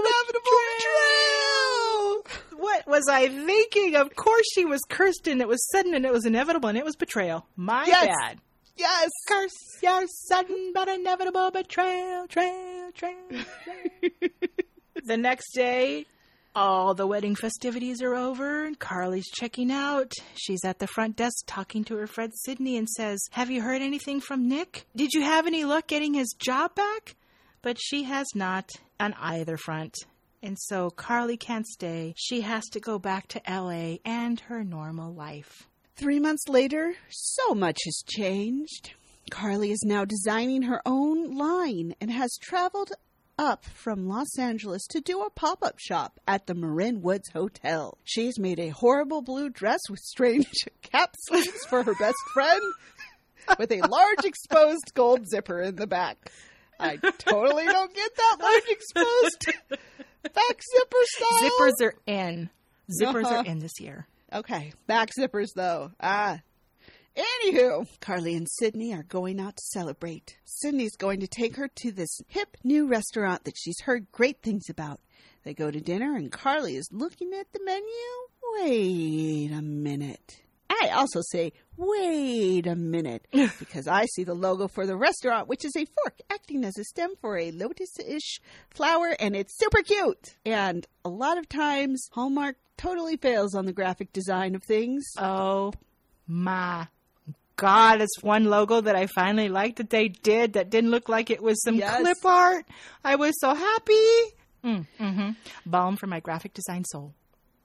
betrayal. What was I thinking? Of course she was cursed and it was sudden and it was inevitable and it was betrayal. My yes. bad. Yes. Curse your sudden but inevitable betrayal. Trail, trail, trail. The next day, all the wedding festivities are over and Carly's checking out. She's at the front desk talking to her friend Sydney and says, have you heard anything from Nick? Did you have any luck getting his job back? But she has not on either front. And so Carly can't stay. She has to go back to L A and her normal life. Three months later, so much has changed. Carly is now designing her own line and has traveled up from Los Angeles to do a pop-up shop at the Marin Woods Hotel. She's made a horrible blue dress with strange cap sleeves for her best friend with a large exposed gold zipper in the back. I totally don't get that large exposed back zipper style. Zippers are in. Zippers uh-huh. are in this year. Okay. Back zippers, though. Ah. Anywho, Carly and Sydney are going out to celebrate. Sydney's going to take her to this hip new restaurant that she's heard great things about. They go to dinner, and Carly is looking at the menu. Wait a minute. I also say, wait a minute, because I see the logo for the restaurant, which is a fork acting as a stem for a lotus-ish flower, and it's super cute. And a lot of times, Hallmark totally fails on the graphic design of things. Oh, my God. It's one logo that I finally liked that they did that didn't look like it was some yes. clip art. I was so happy. Mm, mm-hmm. Balm for my graphic design soul.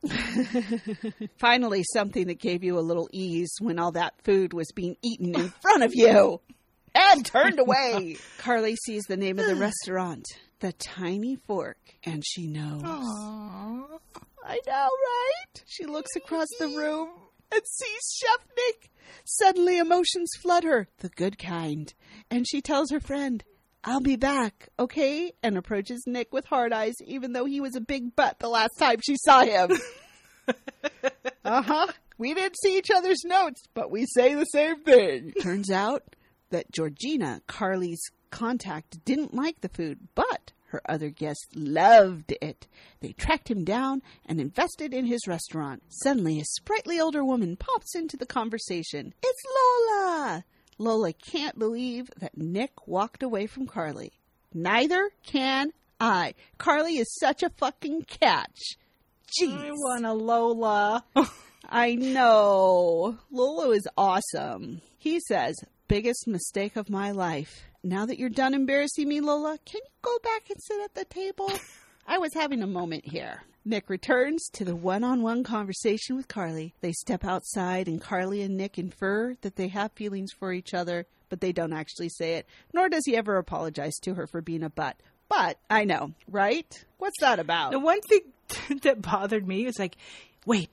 Finally, something that gave you a little ease when all that food was being eaten in front of you and turned away. Carly sees the name of the restaurant, The Tiny Fork, and she knows. Aww. I know, right? She looks across the room and sees Chef Nick. Suddenly, emotions flood her, the good kind, and she tells her friend, I'll be back, okay? And approaches Nick with hard eyes, even though he was a big butt the last time she saw him. Uh-huh. We didn't see each other's notes, but we say the same thing. Turns out that Georgina, Carly's contact, didn't like the food, but her other guests loved it. They tracked him down and invested in his restaurant. Suddenly, a sprightly older woman pops into the conversation. It's Lola! Lola can't believe that Nick walked away from Carly. Neither can I. Carly is such a fucking catch. Jeez. I want a Lola. I know. Lola is awesome. He says, biggest mistake of my life. Now that you're done embarrassing me, Lola, can you go back and sit at the table? I was having a moment here. Nick returns to the one-on-one conversation with Carly. They step outside, and Carly and Nick infer that they have feelings for each other, but they don't actually say it, nor does he ever apologize to her for being a butt. But, I know, right? What's that about? The one thing that bothered me was like, wait,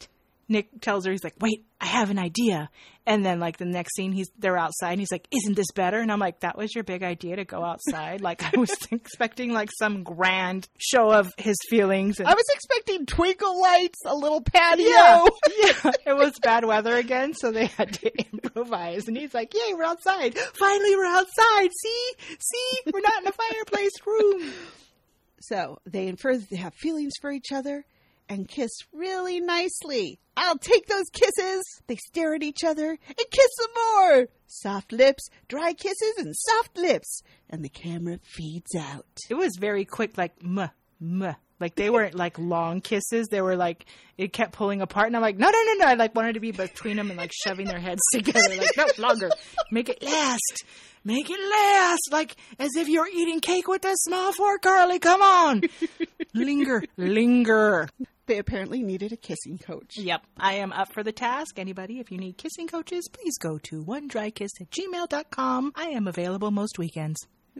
Nick tells her, he's like, wait, I have an idea. And then, like, the next scene, he's they're outside, and he's like, isn't this better? And I'm like, that was your big idea, to go outside? Like, I was expecting, like, some grand show of his feelings. And I was expecting twinkle lights, a little patio. Yeah, yeah. It was bad weather again, so they had to improvise. And he's like, yay, we're outside. Finally, we're outside. See? See? We're not in a fireplace room. So they infer that they have feelings for each other and kiss really nicely. I'll take those kisses. They stare at each other and kiss some more. Soft lips, dry kisses, and soft lips. And the camera feeds out. It was very quick, like, muh, muh. Like, they weren't, like, long kisses. They were, like, it kept pulling apart. And I'm like, no, no, no, no. I, like, wanted to be between them and, like, shoving their heads together. Like, no, longer. Make it last. Make it last. Like, as if you're eating cake with a small fork, Carly. Come on. Linger. Linger. They apparently needed a kissing coach. Yep. I am up for the task. Anybody, if you need kissing coaches, please go to one dry kiss at gmail dot com. I am available most weekends.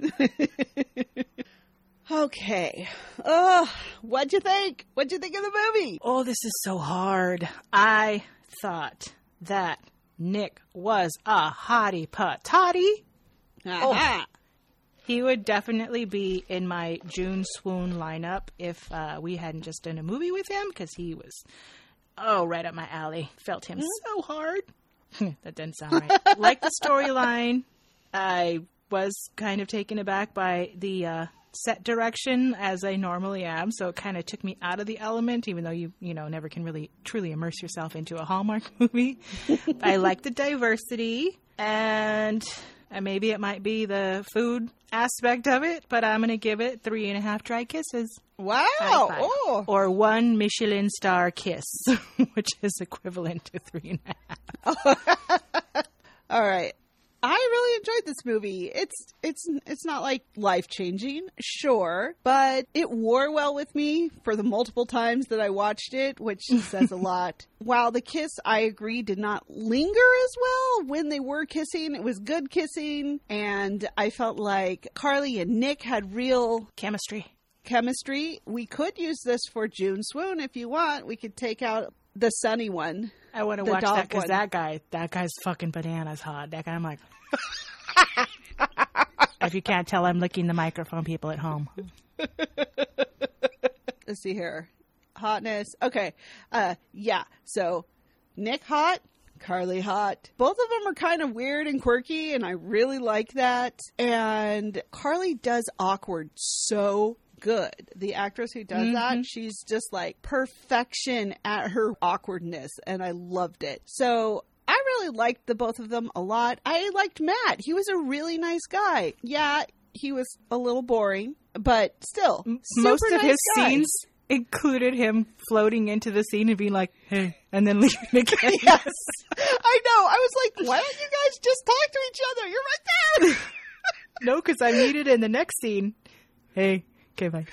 Okay. Oh, what'd you think? What'd you think of the movie? Oh, this is so hard. I thought that Nick was a hottie patati. Uh-huh. Oh, he would definitely be in my June Swoon lineup if uh, we hadn't just done a movie with him, because he was, oh, right up my alley. Felt him mm-hmm. so hard. That didn't sound right. Like the storyline. I was kind of taken aback by the uh, set direction, as I normally am, so it kind of took me out of the element, even though you, you know, never can really truly immerse yourself into a Hallmark movie. I like the diversity, and... And maybe it might be the food aspect of it, but I'm going to give it three and a half dry kisses. Wow. Oh. Or one Michelin star kiss, which is equivalent to three and a half. All right. I really enjoyed this movie. It's it's it's not like life-changing, sure, but it wore well with me for the multiple times that I watched it, which says a lot. While the kiss, I agree, did not linger as well when they were kissing. It was good kissing, and I felt like Carly and Nick had real chemistry. Chemistry. We could use this for June Swoon if you want. We could take out the sunny one. I want to watch that because that guy, that guy's fucking bananas hot. That guy, I'm like, if you can't tell, I'm licking the microphone, people at home. Let's see here. Hotness. Okay. Uh, yeah. So Nick hot, Carly hot. Both of them are kind of weird and quirky, and I really like that. And Carly does awkward so good. The actress who does mm-hmm. that, she's just like perfection at her awkwardness, and I loved it. So I really liked the both of them a lot. I liked Matt. He was a really nice guy. Yeah, he was a little boring, but still, most of nice his guy. scenes included him floating into the scene and being like, hey, and then leaving again. Yes. I know. I was like, why don't you guys just talk to each other? You're right there. No, because I needed in the next scene. Hey. Okay, bye.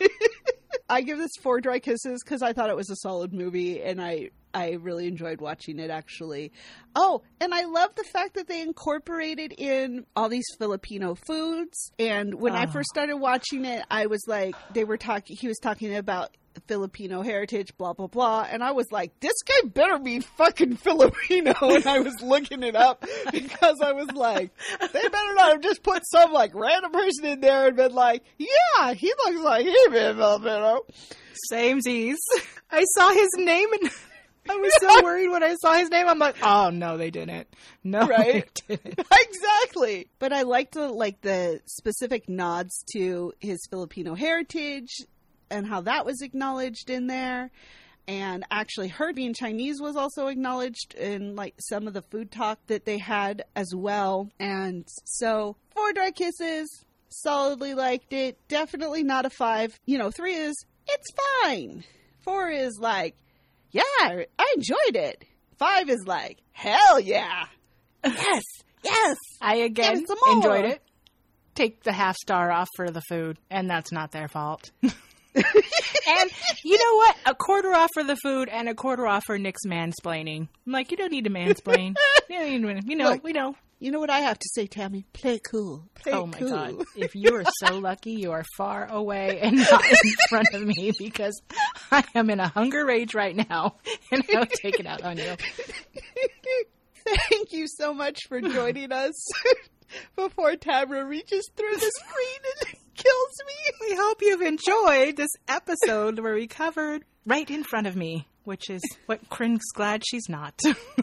I give this four dry kisses because I thought it was a solid movie, and I, I really enjoyed watching it, actually. Oh, and I love the fact that they incorporated in all these Filipino foods. And when oh. I first started watching it, I was like, they were talking, he was talking about Filipino heritage, blah, blah, blah. And I was like, this guy better be fucking Filipino. And I was looking it up because I was like, they better not have just put some like random person in there and been like, yeah, he looks like he'd be Filipino. Samesies. I saw his name and I was so worried when I saw his name. I'm like, oh no, they didn't. No, right? They didn't. Exactly. But I liked the, like the specific nods to his Filipino heritage and how that was acknowledged in there. And actually her being Chinese was also acknowledged in like some of the food talk that they had as well. And so four dry kisses, solidly liked it. Definitely not a five. You know, three is, it's fine. Four is like, yeah, I enjoyed it. Five is like, hell yeah. Yes, yes. I again enjoyed it. Take the half star off for the food, and that's not their fault. And you know what? A quarter off for the food and a quarter off for Nick's mansplaining. I'm like, you don't need to mansplain. You don't need to, you know, Look, we know. You know what I have to say, Tammy? Play cool. Play Oh my cool. God. If you are so lucky, you are far away and not in front of me because I am in a hunger rage right now and I'll take it out on you. Thank you so much for joining us before Tamra reaches through the screen and kills me. We hope you've enjoyed this episode where we covered right in front of me, which is what Corinne's glad she's not.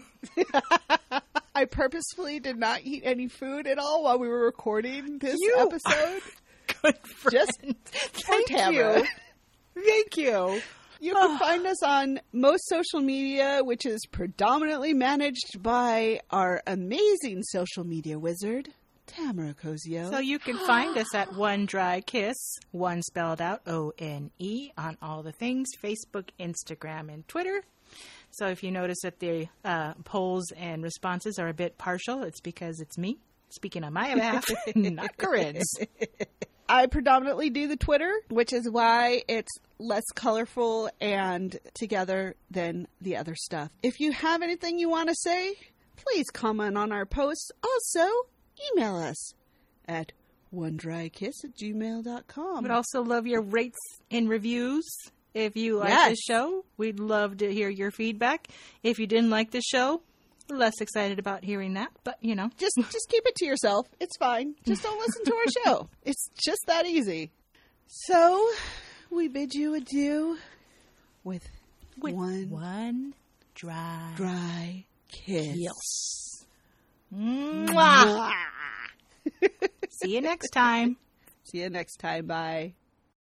I purposefully did not eat any food at all while we were recording this You episode. Good friend. Just Thank Tamra. you. Thank you. You can find us on most social media, which is predominantly managed by our amazing social media wizard, Tamara Cozio. So you can find us at One Dry Kiss, one spelled out O N E, on all the things, Facebook, Instagram, and Twitter. So if you notice that the uh, polls and responses are a bit partial, it's because it's me speaking on my behalf, not Corinne's. I predominantly do the Twitter, which is why it's less colorful and together than the other stuff. If you have anything you want to say, please comment on our posts. Also, email us at one dry kiss at gmail dot com. We'd also love your rates and reviews. If you like Yes. the show, we'd love to hear your feedback. If you didn't like the show, we're less excited about hearing that, but you know. Just just keep it to yourself. It's fine. Just don't listen to our show. It's just that easy. So, we bid you adieu with, With one, one dry, dry kiss. kiss. Mwah. See you next time. See you next time. Bye.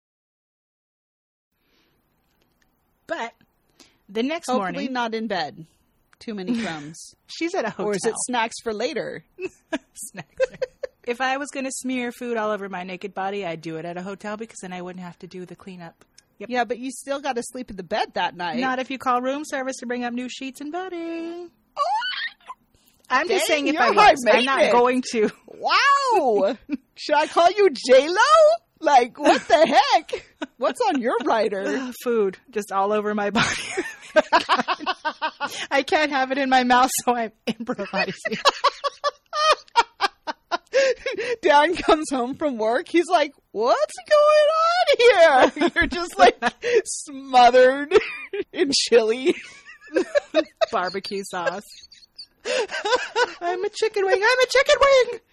But the next Hopefully morning, not in bed. Too many crumbs. she's at a hotel. Or is it snacks for later? Snacks. If I was going to smear food all over my naked body, I'd do it at a hotel because then I wouldn't have to do the cleanup. Yep. Yeah, but you still got to sleep in the bed that night. Not if you call room service to bring up new sheets and bedding. I'm just Dang, saying if you're I was. high I'm not maintenance. going to. Wow! Should I call you J-Lo? Like, what the heck? What's on your rider? Food just all over my body. I can't have it in my mouth, so I'm improvising. Dan comes home from work. He's like, what's going on here? You're just like smothered in chili. Barbecue sauce. I'm a chicken wing. I'm a chicken wing.